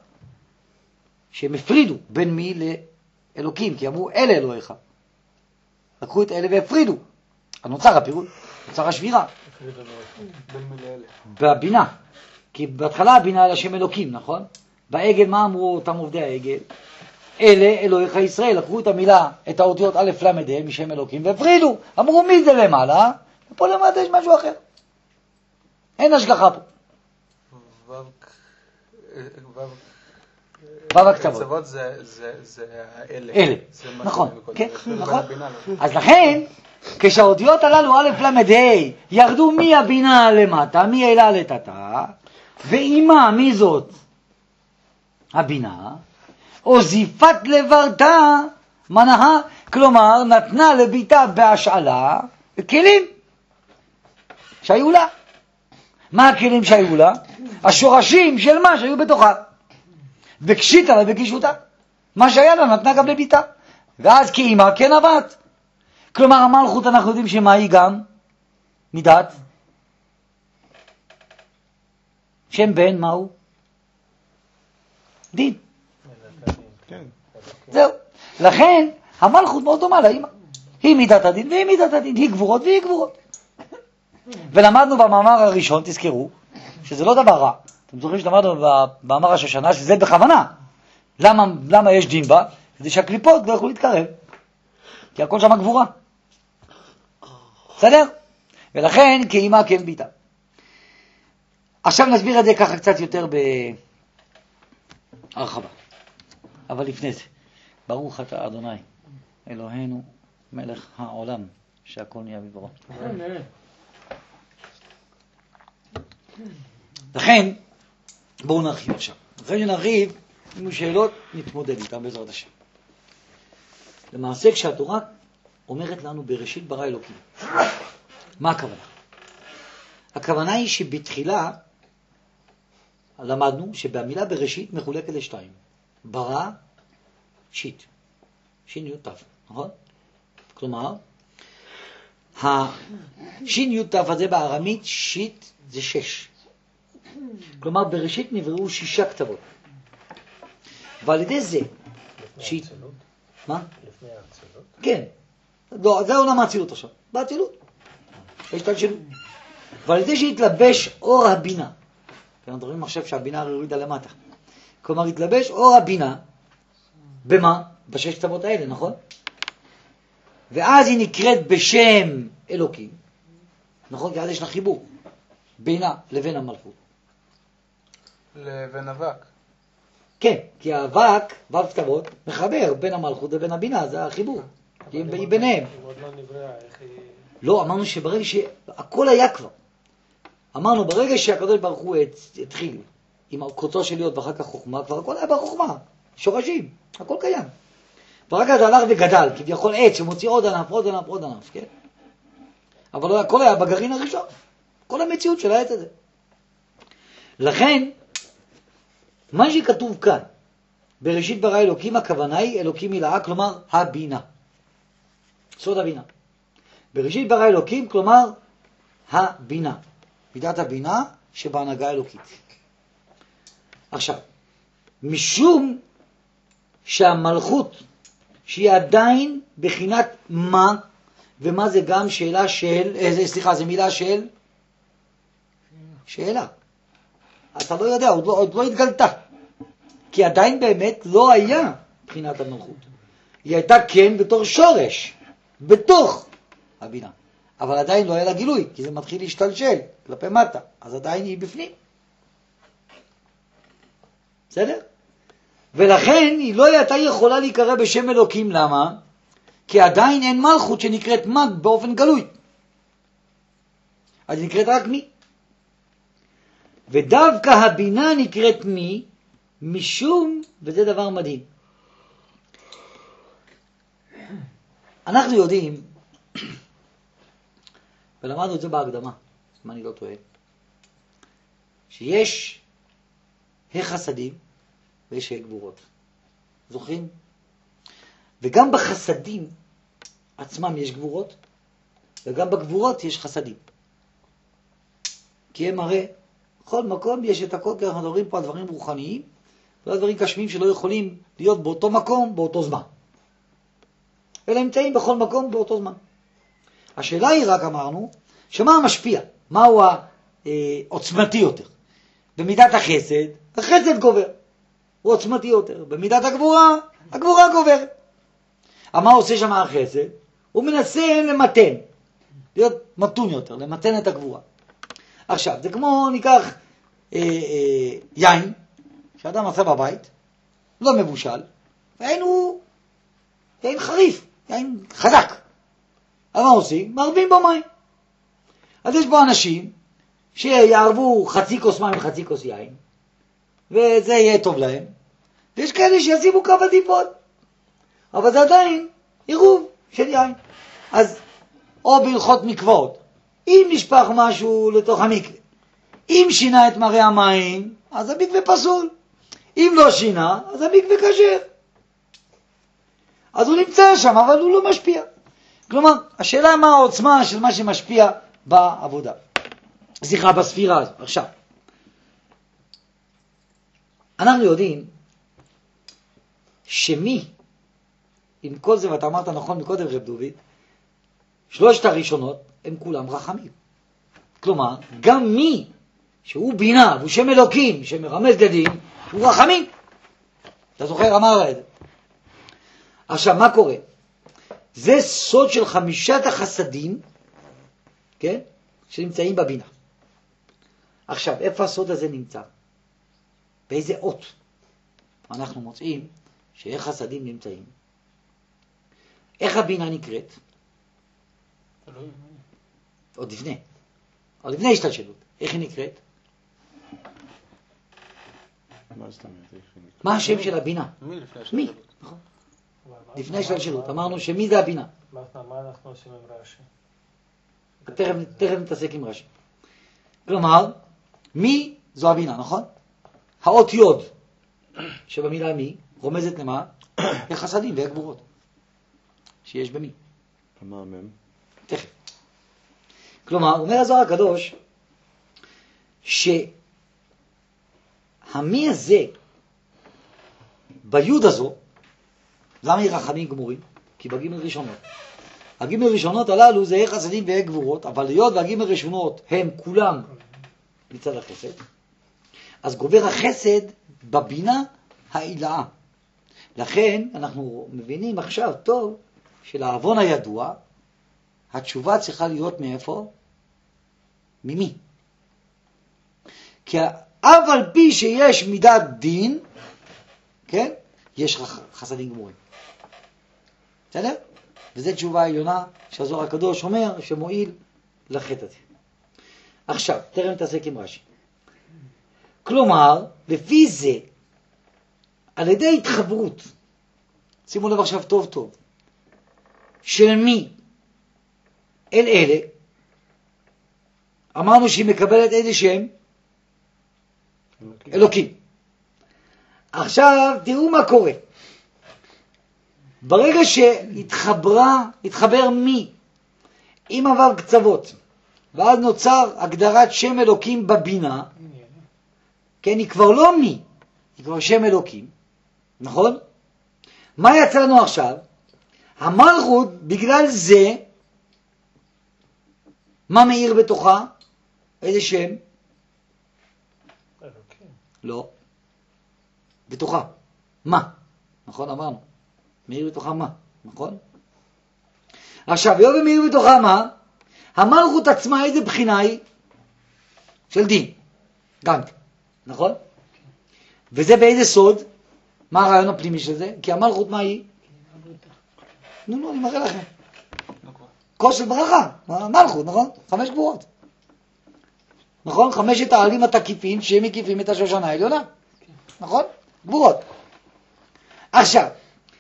שהם הפרידו בין מי לאלוקים, כי אמרו אלה אלוהיך. לקחו את אלה והפרידו. אז נוצר הפירוד, נוצר השבירה. בין מי לאלה? בבינה. כי בהתחלה הבינה על השם אלוקים, נכון? בעגל מה אמרו אותם עובדי העגל? אלה אלוהיך ישראל. לקחו את המילה, את האותיות א' למד ה' משם אלוקים והפרידו. אמרו מי זה למעלה? ופה למטה יש משהו אחר. אין השגחה פה. וו הקצוות. זה האלה. אלה, נכון, כן, נכון. אז לכן, כשהאותיות הללו א' למד ה' ירדו מהבינה למטה, מאלה לתתה, ואימה, מי זאת? הבינה, עוזיפת לברתה מנהה, כלומר נתנה לביתה בהשאלה כלים שהיו לה. מה הכלים שהיו לה? השורשים של מה שהיו בתוכה. וקשיתה לה וקישותה. מה שהיה לה נתנה גם לביתה. ואז כאימא כן הבת. כלומר המלכות אנחנו יודעים שמה היא גם? מידת. שם בן מהו? דין. כן. זהו. לכן המלכות מאוד דומה לאמא. היא מידת הדין והיא מידת הדין. היא גבורות והיא גבורות. ולמדנו במאמר הראשון, תזכרו, שזה לא דבר רע. אתם זוכרים שלמדנו במאמר השושנה שזה בכוונה. למה, למה יש דין בה? כדי שהקליפות לא יכולו להתקרב. כי הכל שם גבורה. בסדר? ולכן כאימא כן ביתה. עכשיו נסביר את זה ככה קצת יותר בהרחבה. אבל לפני זה, ברוך אתה אדוני, אלוהינו מלך העולם, שהכל נהיה בדברו. לכן, בואו נרחיב עכשיו. אחרי שנרחיב, אם יהיו שאלות, נתמודד איתם בעזרת השם. למעשה, כשהתורה אומרת לנו בראשית ברא אלוקים, מה הכוונה? הכוונה היא שבתחילה למדנו שבמילה בראשית מחולקת לשתיים. ברא, שיט. שין י' ת', נכון? כלומר, השין י' ת' הזה בארמית, שיט זה שש. כלומר, בראשית נבראו שישה כתבות. ועל ידי זה, שיט... מה? לפני האצילות? כן. לא, זה עולם האצילות עכשיו. באצילות. ההשתלשלות. ועל ידי שהתלבש אור הבינה. אנחנו מדברים עכשיו שהבינה הורידה למטה. כלומר, התלבש אור הבינה. במה? בשש כתבות האלה, נכון? ואז היא נקראת בשם אלוקים. נכון? כי אז יש לה חיבור. בינה לבין המלכות. לבין אבק. כן, כי האבק, ו' כתבות, מחבר בין המלכות לבין הבינה, זה החיבור. היא ביניהם. היא עוד לא נבראה, איך היא... לא, אמרנו שברגע שהכל היה כבר. אמרנו, ברגע שהקדוש ברוך הוא התחיל עם קוצו של להיות ואחר כך חוכמה, כבר הכל היה בחוכמה, שורשים, הכל קיים. ורק אז הלך וגדל, כביכול עץ שמוציא עוד ענף, עוד ענף, עוד ענף, כן? אבל הכל היה בגרעין הראשון, כל המציאות של העץ הזה. לכן, מה שכתוב כאן, בראשית ברא אלוקים, הכוונה היא אלוקים מילאה, כלומר הבינה. סוד הבינה. בראשית ברא אלוקים, כלומר הבינה. מידת הבינה שבהנהגה אלוקית. עכשיו, משום שהמלכות, שהיא עדיין בחינת מה, ומה זה גם שאלה של, אה, סליחה, זה מילה של שאלה. אתה לא יודע, עוד לא, עוד לא התגלתה. כי עדיין באמת לא היה בחינת המלכות. היא הייתה כן בתור שורש, בתוך הבינה. אבל עדיין לא היה לה גילוי, כי זה מתחיל להשתלשל כלפי מטה. אז עדיין היא בפנים. בסדר? ולכן היא לא הייתה יכולה להיקרא בשם אלוקים. למה? כי עדיין אין מלכות שנקראת מג באופן גלוי. אז היא נקראת רק מי. ודווקא הבינה נקראת מי, משום, וזה דבר מדהים. אנחנו יודעים, ולמדנו את זה בהקדמה, אם אני לא טועה, שיש החסדים ויש הגבורות. זוכרים? וגם בחסדים עצמם יש גבורות, וגם בגבורות יש חסדים. כי הם הרי, בכל מקום יש את הכל, כי אנחנו מדברים פה על דברים רוחניים, ועל דברים גשמיים שלא יכולים להיות באותו מקום, באותו זמן. אלא נמצאים בכל מקום באותו זמן. השאלה היא רק אמרנו, שמה המשפיע? מהו העוצמתי יותר? במידת החסד, החסד גובר. הוא עוצמתי יותר. במידת הגבורה, הגבורה גובר. מה עושה שם החסד? הוא מנסה למתן, להיות מתון יותר, למתן את הגבורה. עכשיו, זה כמו ניקח אה, אה, יין, שאדם עשה בבית, לא מבושל, והיין הוא יין חריף, יין חזק. אז מה עושים? מרבים בו מים. אז יש פה אנשים שיערבו חצי כוס מים וחצי כוס יין, וזה יהיה טוב להם. ויש כאלה שישימו כמה טיפות, אבל זה עדיין עירוב של יין. אז או בהלכות מקוואות, אם נשפך משהו לתוך המקווה, אם שינה את מראה המים, אז המקווה פסול. אם לא שינה, אז המקווה כשר. אז הוא נמצא שם, אבל הוא לא משפיע. כלומר, השאלה מה העוצמה של מה שמשפיע בעבודה. סליחה, בספירה הזו. עכשיו, אנחנו יודעים שמי, עם כל זה, ואתה אמרת נכון מקודם רב דוד, שלושת הראשונות הם כולם רחמים. כלומר, גם מי שהוא בינה, והוא שם אלוקים, שמרמז לדין, הוא רחמים. אתה זוכר, אמר את זה. עכשיו, מה קורה? זה סוד של חמישת החסדים, כן? שנמצאים בבינה. עכשיו, איפה הסוד הזה נמצא? באיזה אות? אנחנו מוצאים שאיך חסדים נמצאים. איך הבינה נקראת? עוד לפני. עוד לפני השתלשלות. איך היא נקראת? מה זאת אומרת? מה השם של הבינה? מי לפני מי? השתלשלות? נכון. אבל מה- לפני מה- השתלשלות. מה- אמרנו שמי זה הבינה. מה מה אנחנו עושים עם רש"י? תכף תכף נתעסק עם רש"י. כלומר, מי זו הבינה, נכון? האות יוד שבמילה מי רומזת למה? לחסדים והגבורות שיש במי. מה מם? תכף. כלומר, אומר הזוהר הקדוש שהמי הזה ביוד הזו, למה היא רחמים גמורים? כי בגימל ראשונות. הגימל ראשונות הללו זה חסדים והגבורות, אבל היות והגימל ראשונות הם כולם מצד החסד, אז גובר החסד בבינה העילאה. לכן אנחנו מבינים עכשיו טוב שלעוון הידוע התשובה צריכה להיות מאיפה? ממי? כי אף על פי שיש מידת דין, כן? יש חסדים גמורים. בסדר? וזו תשובה העליונה שהזוהר הקדוש אומר שמועיל לחטא הזה. עכשיו, תראה נתעסק עם רש"י. כלומר, לפי זה, על ידי התחברות, שימו לב עכשיו טוב טוב, של מי אל אלה, אמרנו שהיא מקבלת איזה שם? אלוקים. אלוקים. עכשיו תראו מה קורה. ברגע שהתחברה, התחבר מי עם עבר קצוות, ואז נוצר הגדרת שם אלוקים בבינה, כן, היא כבר לא מי, היא כבר שם אלוקים, נכון? מה יצא לנו עכשיו? המלכות, בגלל זה, מה מאיר בתוכה? איזה שם? אלוקים. לא. בתוכה. מה? נכון, אמרנו. מאיר בתוכה מה? נכון? עכשיו, יום מאיר בתוכה מה? המלכות עצמה איזה בחינה היא? של דין. גם. נכון? וזה באיזה סוד? מה הרעיון הפנימי של זה? כי המלכות מה היא? נו, נו, אני מראה לכם. כוס של ברכה, מלכות, נכון? חמש גבורות. נכון? חמשת העלים התקיפים שהם מקיפים את השושנה העליונה. נכון? גבורות. עכשיו,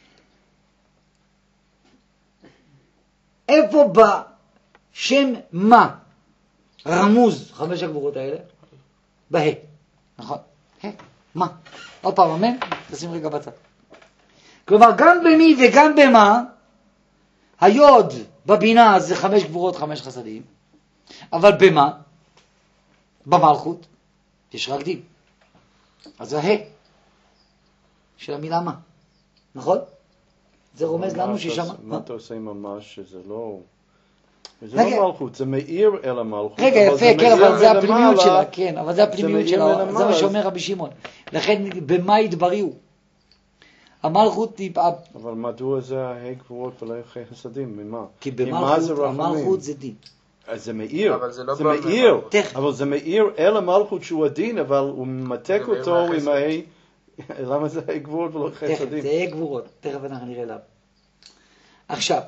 איפה בשם מה רמוז חמש הגבורות האלה? בה. נכון? מה? עוד פעם, אמן? תשים רגע בצד. כלומר, גם במי וגם במה, היוד בבינה זה חמש גבורות, חמש חסדים, אבל במה? במלכות יש רק דין. אז זה ה של המילה מה, נכון? זה רומז לנו ששם... מה אתה עושה עם ממש שזה לא... זה לא מלכות, זה מאיר אל המלכות. רגע, יפה, כן, אבל זה הפנימיות שלה, כן, אבל זה הפנימיות שלה, זה מה שאומר רבי שמעון. לכן, במה יתבריאו? המלכות היא... אבל מדוע זה ההי גבורות ולא חסדים? ממה? כי במלכות, המלכות זה דין. זה מאיר, אבל זה לא זה בא מאיר, ממלכות. אבל זה מאיר אל המלכות שהוא הדין, אבל הוא מתק זה אותו מאיר עם ההי... למה זה ההי גבורות ולא תכף, חסדים? זה ההי גבורות, תכף אנחנו נראה למה. עכשיו,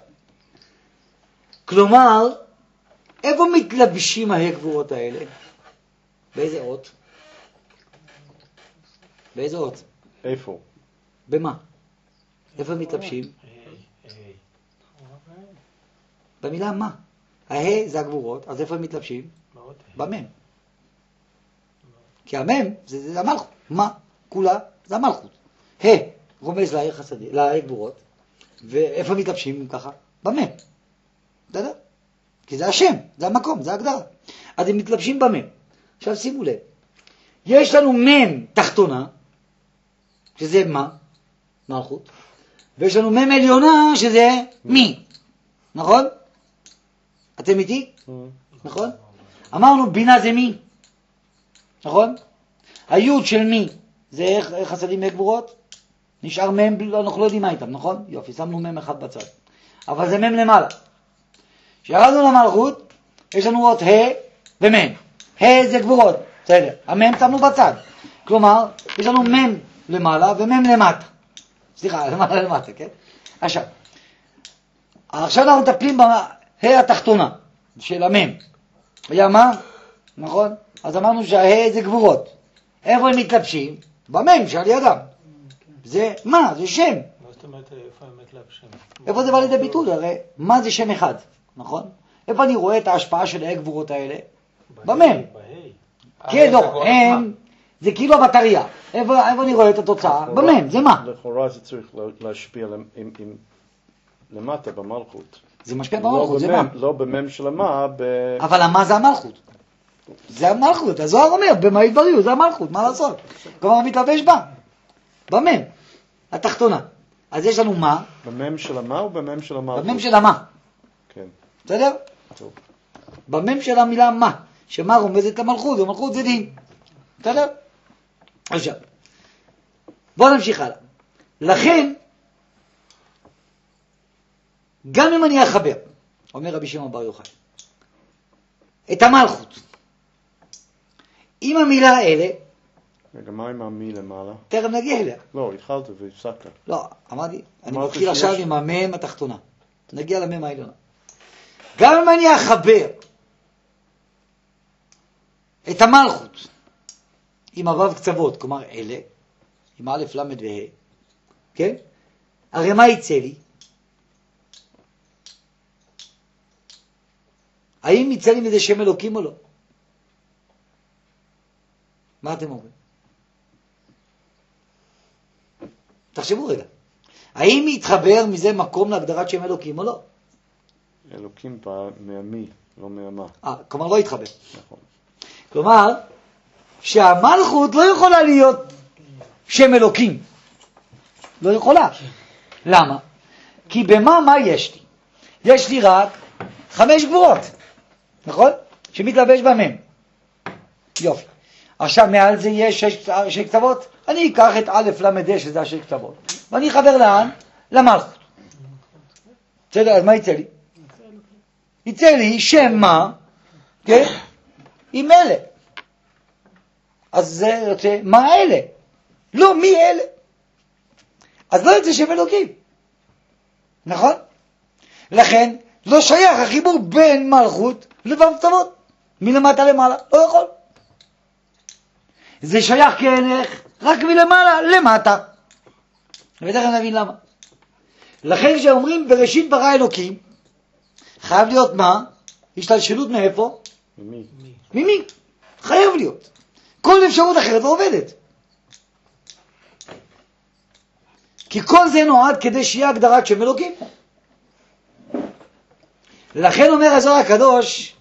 כלומר, איפה מתלבשים ההי גבורות האלה? באיזה אות? באיזה אות? איפה? במה? איפה מתלבשים? במילה מה? הה זה הגבורות, אז איפה הם מתלבשים? במם. כי המם זה, זה המלכות. מה? כולה זה המלכות. ה רומז להי חסדים, להי גבורות, ואיפה מתלבשים ככה? במם. בסדר? כי זה השם, זה המקום, זה ההגדרה. אז הם מתלבשים במם. עכשיו שימו לב, יש לנו מם תחתונה, שזה מה? מלכות. ויש לנו מם עליונה, שזה מי. נכון? אתם איתי? נכון? אמרנו בינה זה מי. נכון? היוד של מי זה איך חסדים וגבורות? נשאר מם, אנחנו לא יודעים מה איתם, נכון? יופי, שמנו מם אחד בצד. אבל זה מם למעלה. כשירדנו למלכות, יש לנו עוד ה ומם. ה זה גבורות, בסדר. המם שמנו בצד. כלומר, יש לנו מם למעלה ומם למטה. סליחה, למעלה למטה, כן? עכשיו, עכשיו אנחנו מטפלים בה התחתונה של המם. היה מה? נכון? אז אמרנו שהה זה גבורות. איפה הם מתלבשים? במם שעל ידם. זה מה? זה שם. מה זאת אומרת, איפה האמת להשם? איפה זה בא לידי ביטוי? הרי מה זה שם אחד, נכון? איפה אני רואה את ההשפעה של הגבורות האלה? במם. כן, לא, הם, זה כאילו הבטריה. איפה אני רואה את התוצאה? במם, זה מה? לכאורה זה צריך להשפיע למטה במלכות. זה משפיע במלכות, זה מה? לא במם של המה, ב... אבל המה זה המלכות. זה המלכות, הזוהר אומר, במה יתבריאו, זה המלכות, מה לעשות? כלומר מתלבש בה, במם, התחתונה. אז יש לנו מה? במם של המה או במם של המלכות? במם של המה. כן. בסדר? טוב. במם של המילה מה, שמה רומזת למלכות, ומלכות זה דין. בסדר? עכשיו, בואו נמשיך הלאה. לכן, גם אם אני אחבר, אומר רבי שמעון בר יוחאי, את המלכות, עם המילה האלה, רגע, מה עם המי למעלה? תכף נגיע אליה. לא, התחלת והפסקת. לא, אמרתי, אני אמרת מתחיל שיש- עכשיו עם המם התחתונה. נגיע למם העליונה. גם אם אני אחבר את המלכות עם הוו קצוות, כלומר אלה, עם א' ל' וה', כן? הרי מה יצא לי? האם יצא לי מזה שם אלוקים או לא? מה אתם אומרים? תחשבו רגע. האם יתחבר מזה מקום להגדרת שם אלוקים או לא? אלוקים בא מהמי, לא מהמה. אה, כלומר לא יתחבר. נכון. כלומר, שהמלכות לא יכולה להיות שם אלוקים. לא יכולה. למה? כי במה, מה יש לי? יש לי רק חמש גבורות, נכון? שמתלבש במם. יופי. עכשיו מעל זה יש שש, שש קצוות, אני אקח את א' ל' שזה השש קצוות, ואני אחבר לאן? למלכות. בסדר, אז מה יצא לי? יצא לי שם מה, כן? עם אלה. אז זה יוצא מה אלה? לא, מי אלה? אז לא יוצא שם אלוקים. נכון? לכן לא שייך החיבור בין מלכות לוו קצוות. מלמטה למעלה, לא יכול. זה שייך כהלך רק מלמעלה למטה. ותכף נבין למה. לכן כשאומרים בראשית ברא אלוקים, חייב להיות מה? השתלשלות מאיפה? ממי? ממי? חייב להיות. כל אפשרות אחרת לא עובדת. כי כל זה נועד כדי שיהיה הגדרת שם אלוקים. לכן אומר הזוהר הקדוש,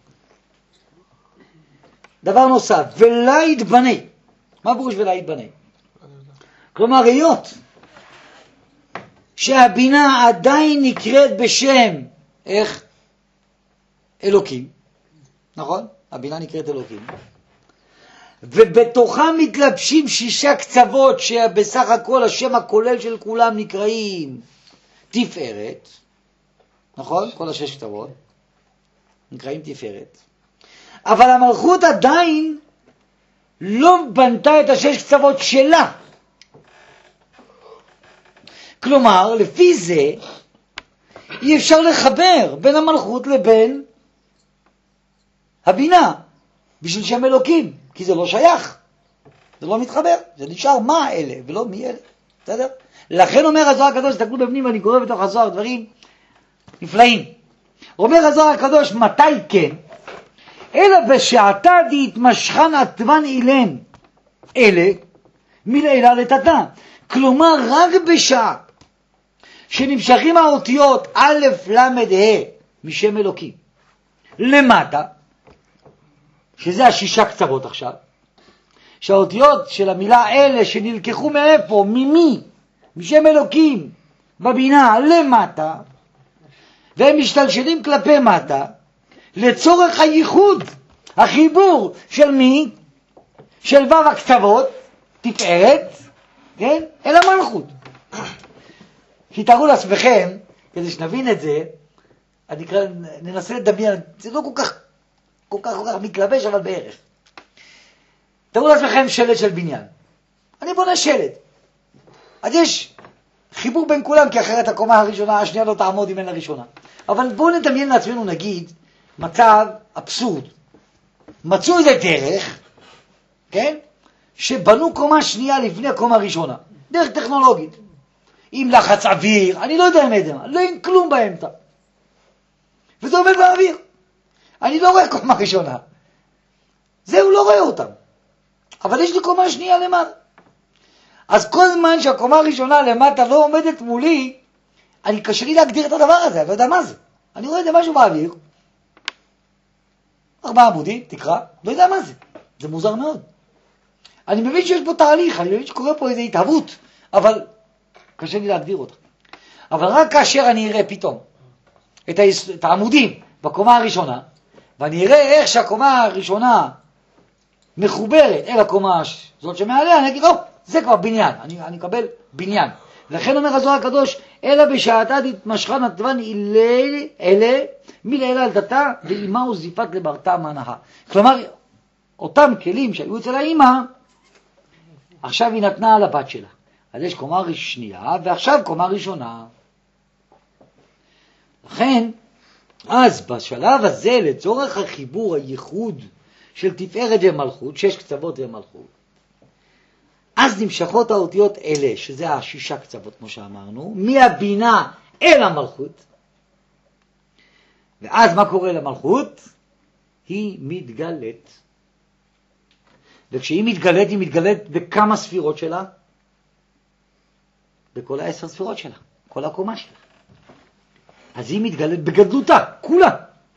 דבר נוסף, ולה יתבנה. מה פירוש ולה יתבנה? כלומר, היות שהבינה עדיין נקראת בשם, איך? אלוקים. נכון? הבינה נקראת אלוקים. ובתוכה מתלבשים שישה קצוות שבסך הכל השם הכולל של כולם נקראים תפארת. נכון? כל השש קצוות נקראים תפארת. אבל המלכות עדיין לא בנתה את השש קצוות שלה. כלומר, לפי זה אי אפשר לחבר בין המלכות לבין הבינה בשביל שם אלוקים, כי זה לא שייך, זה לא מתחבר, זה נשאר מה אלה ולא מי אלה. בסדר? לכן אומר הזוהר הקדוש, תסתכלו בפנים ואני קורא בתוך הזוהר דברים נפלאים. אומר הזוהר הקדוש, מתי כן? אלא בשעתה דהתמשכן עטמן אילן אלה מלעילה לטאטא. כלומר, רק בשעה שנמשכים האותיות א' ל' ה' משם אלוקים למטה, שזה השישה קצוות עכשיו, שהאותיות של המילה אלה שנלקחו מאיפה? ממי? משם אלוקים בבינה למטה, והם משתלשלים כלפי מטה, לצורך הייחוד, החיבור של מי? של וו הקצוות, תפארת, כן? אל המלכות. כי תראו לעצמכם, כדי שנבין את זה, אני אקרא, ננסה לדמיין, זה לא כל כך, כל כך, כל כך מתלבש, אבל בערך. תראו לעצמכם שלט של בניין. אני בונה שלט. אז יש חיבור בין כולם, כי אחרת הקומה הראשונה, השנייה לא תעמוד אם אין לראשונה. אבל בואו נדמיין לעצמנו, נגיד, מצב אבסורד. מצאו איזה דרך, כן? שבנו קומה שנייה לפני הקומה הראשונה, דרך טכנולוגית, עם לחץ אוויר, אני לא יודע מה זה, לא אין כלום באמצע. וזה עובד באוויר. אני לא רואה קומה ראשונה. זהו, לא רואה אותם. אבל יש לי קומה שנייה למטה. אז כל זמן שהקומה הראשונה למטה לא עומדת מולי, אני קשה לי להגדיר את הדבר הזה, אני לא יודע מה זה. אני רואה את זה משהו באוויר. ארבעה עמודים, תקרא, לא יודע מה זה. זה מוזר מאוד. אני מבין שיש פה תהליך, אני מבין שקורה פה איזו התהוות, אבל קשה לי להגדיר אותה. אבל רק כאשר אני אראה פתאום את, היס... את העמודים בקומה הראשונה, ואני אראה איך שהקומה הראשונה מחוברת אל הקומה הזאת שמעליה, אני אגיד, או, זה כבר בניין, אני, אני אקבל בניין. לכן אומר הזוהר הקדוש, אלא בשעתה תתמשכה נתבן אלה, אלה, מלעילה על דתה, ואימה וזיפת לברתה מנהה. כלומר, אותם כלים שהיו אצל האמא, עכשיו היא נתנה על הבת שלה. אז יש קומה שנייה, ועכשיו קומה ראשונה. לכן, אז בשלב הזה, לצורך החיבור, הייחוד של תפארת ומלכות, שש קצוות ומלכות, אז נמשכות האותיות אלה, שזה השישה קצוות, כמו שאמרנו, מהבינה אל המלכות. ואז מה קורה למלכות? היא מתגלית. וכשהיא מתגלית, היא מתגלית בכמה ספירות שלה? בכל העשר ספירות שלה, כל הקומה שלה. אז היא מתגלית בגדלותה, כולה.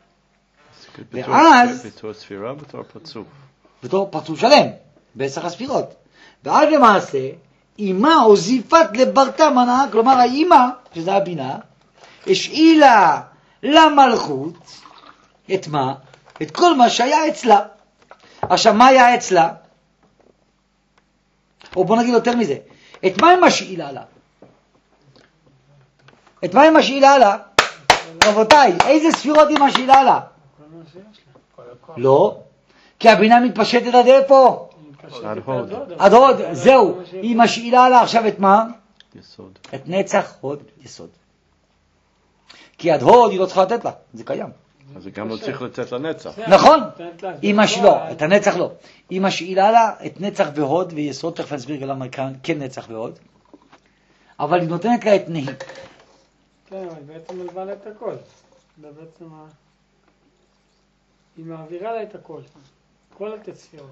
ואז... בתור ספירה, בתור פרצוף. בתור פרצוף שלם, בעשר הספירות. ואז למעשה, אימה הוסיפת לברתה מנהה, כלומר האימא, שזה הבינה, השאילה למלכות את מה? את כל מה שהיה אצלה. עכשיו, מה היה אצלה? או בוא נגיד יותר מזה, את מה היא משאילה לה? את מה היא משאילה לה? רבותיי, איזה ספירות היא משאילה לה? לא, כי הבינה מתפשטת עד איפה? עד הוד. עד הוד, זהו. היא משאילה לה עכשיו את מה? יסוד. את נצח הוד יסוד. כי עד הוד היא לא צריכה לתת לה, זה קיים. אז זה גם לא צריך לתת לנצח. נכון, היא משאילה, את הנצח לא. היא משאילה לה את נצח והוד ויסוד, תכף נסביר למה כאן כן נצח והוד, אבל היא נותנת לה את נהי. כן, אבל בעצם מלווה לה את הכל. זה בעצם ה... היא מעבירה לה את הכל. כל התספירות.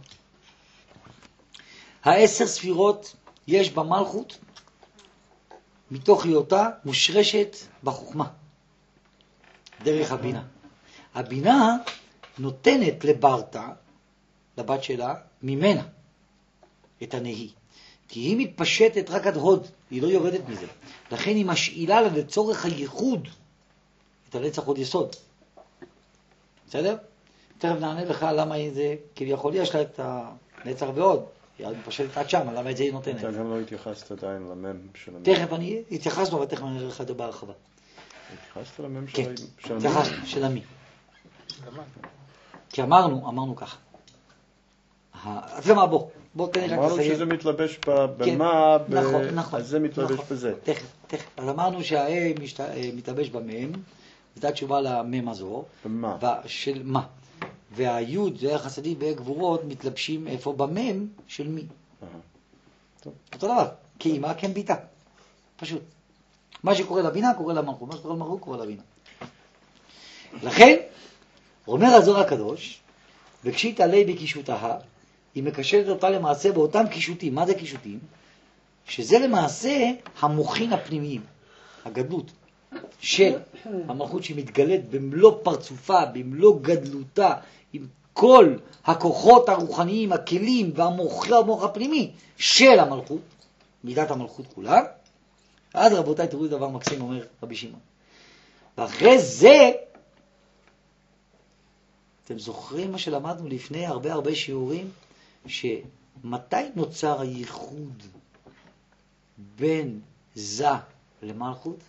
העשר ספירות יש במלכות, מתוך היותה מושרשת בחוכמה, דרך הבינה. הבינה נותנת לברתה, לבת שלה, ממנה את הנהי. כי היא מתפשטת רק עד הוד, היא לא יורדת מזה. לכן היא משאילה לה לצורך הייחוד את הנצח הוד יסוד. בסדר? תכף נענה לך למה זה, כביכול יש לה את הנצח והוד. היא מתפשטת עד שם, למה את זה היא נותנת? אתה גם לא התייחסת עדיין למם של המם. תכף אני התייחסנו, אבל תכף אני אראה לך את זה בהרחבה. התייחסת למם כן, של המם? התייחסנו, של המי. כי אמרנו, אמרנו ככה. אז למה בוא, בוא תן לי רק אמרנו לסיים. שזה מתלבש במה, נכון, נכון. אז זה מתלבש בזה. תכף, תכף. אז אמרנו שהאם מתלבש במם, זו התשובה למם הזו. במה? של מה. והיוד, זה החסדים והגבורות, מתלבשים איפה? במם של מי. אותו דבר, כאימא, כן ביתה. פשוט. מה שקורה לבינה קורה למלכות, מה שקורה למלכות קורה לבינה. לכן, אומר הזוהר הקדוש, וכשהיא תעלה בקישותה, היא מקשרת אותה למעשה באותם קישוטים. מה זה קישוטים? שזה למעשה המוחין הפנימיים, הגדלות של המלכות שמתגלית במלוא פרצופה, במלוא גדלותה, עם כל הכוחות הרוחניים, הכלים והמוח המוח הפנימי של המלכות, מידת המלכות כולה. אז רבותיי, תראו דבר מקסים, אומר רבי שמעון. ואחרי זה, אתם זוכרים מה שלמדנו לפני הרבה הרבה שיעורים? שמתי נוצר הייחוד בין זה למלכות?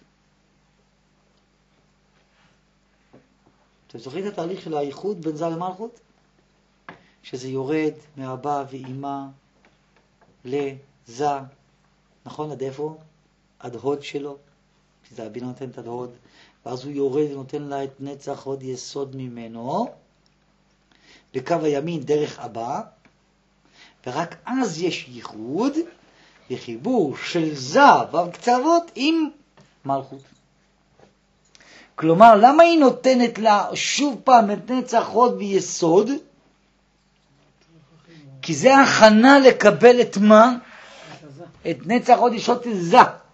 אתם זוכרים את התהליך של הייחוד בין זה למלכות? שזה יורד מאבא ואמא לזה, נכון? עד איפה? עד הוד שלו, שזה הבינה נותנת עד הוד, ואז הוא יורד ונותן לה את נצח הוד יסוד ממנו, בקו הימין דרך אבא, ורק אז יש ייחוד וחיבור של זב הקצוות עם מלכות. כלומר, למה היא נותנת לה שוב פעם את נצח הוד ויסוד? כי זה הכנה לקבל את מה? את נצח הוד יסוד זה.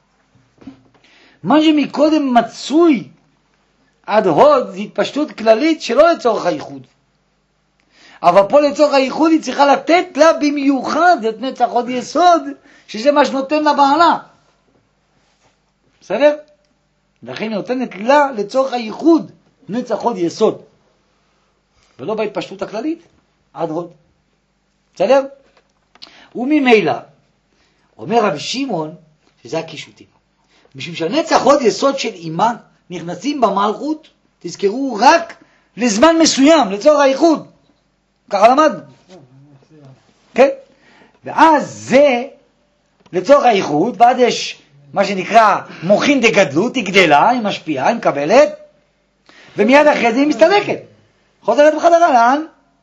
מה שמקודם מצוי עד הוד זה התפשטות כללית שלא לצורך הייחוד. אבל פה לצורך הייחוד היא צריכה לתת לה במיוחד את נצח הוד יסוד, שזה מה שנותן לה בעלה. בסדר? לכן היא נותנת לה לצורך הייחוד נצח הוד יסוד, ולא בהתפשטות הכללית עד הוד. בסדר? וממילא אומר רבי שמעון שזה הקישוטים, משום שהנצח הוד יסוד של אמא נכנסים במלכות, תזכרו, רק לזמן מסוים, לצורך הייחוד. ככה למדנו. כן? ואז זה לצורך הייחוד, ועד יש מה שנקרא מוחין דגדלות, היא גדלה, היא משפיעה, היא מקבלת, ומיד אחרי זה היא מסתלקת. חוזרת בחזרה, לאן?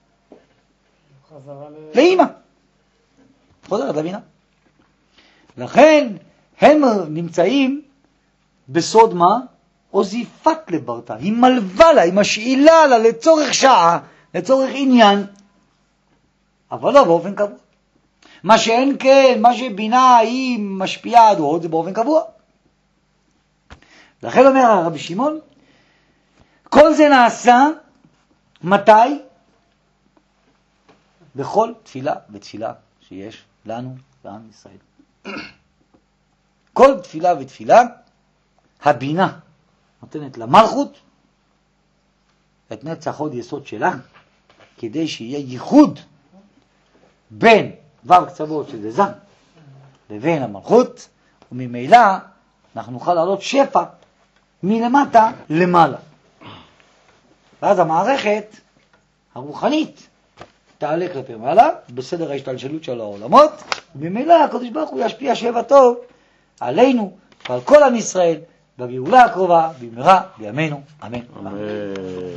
חזרה ל... לאמא. חוזרת לבינה. לכן הם נמצאים בסוד מה? עוזיפת לברתה. היא מלווה לה, היא משאילה לה לצורך שעה, לצורך עניין, אבל לא באופן קבוע. מה שאין כן, מה שבינה היא משפיעה עד הוד, זה באופן קבוע. לכן אומר רבי שמעון, כל זה נעשה, מתי? בכל תפילה ותפילה שיש לנו, לעם ישראל. כל תפילה ותפילה, הבינה נותנת למלכות את נצח הוד יסוד שלה, כדי שיהיה ייחוד בין דבר קצוות שזה זן לבין המלכות, וממילא אנחנו נוכל לעלות שפע מלמטה למעלה. ואז המערכת הרוחנית תעלה כלפי מעלה בסדר ההשתלשלות של העולמות, וממילא הקדוש ברוך הוא ישפיע שבע טוב עלינו ועל כל עם ישראל בגאולה הקרובה במהרה בימינו, אמן. אמן.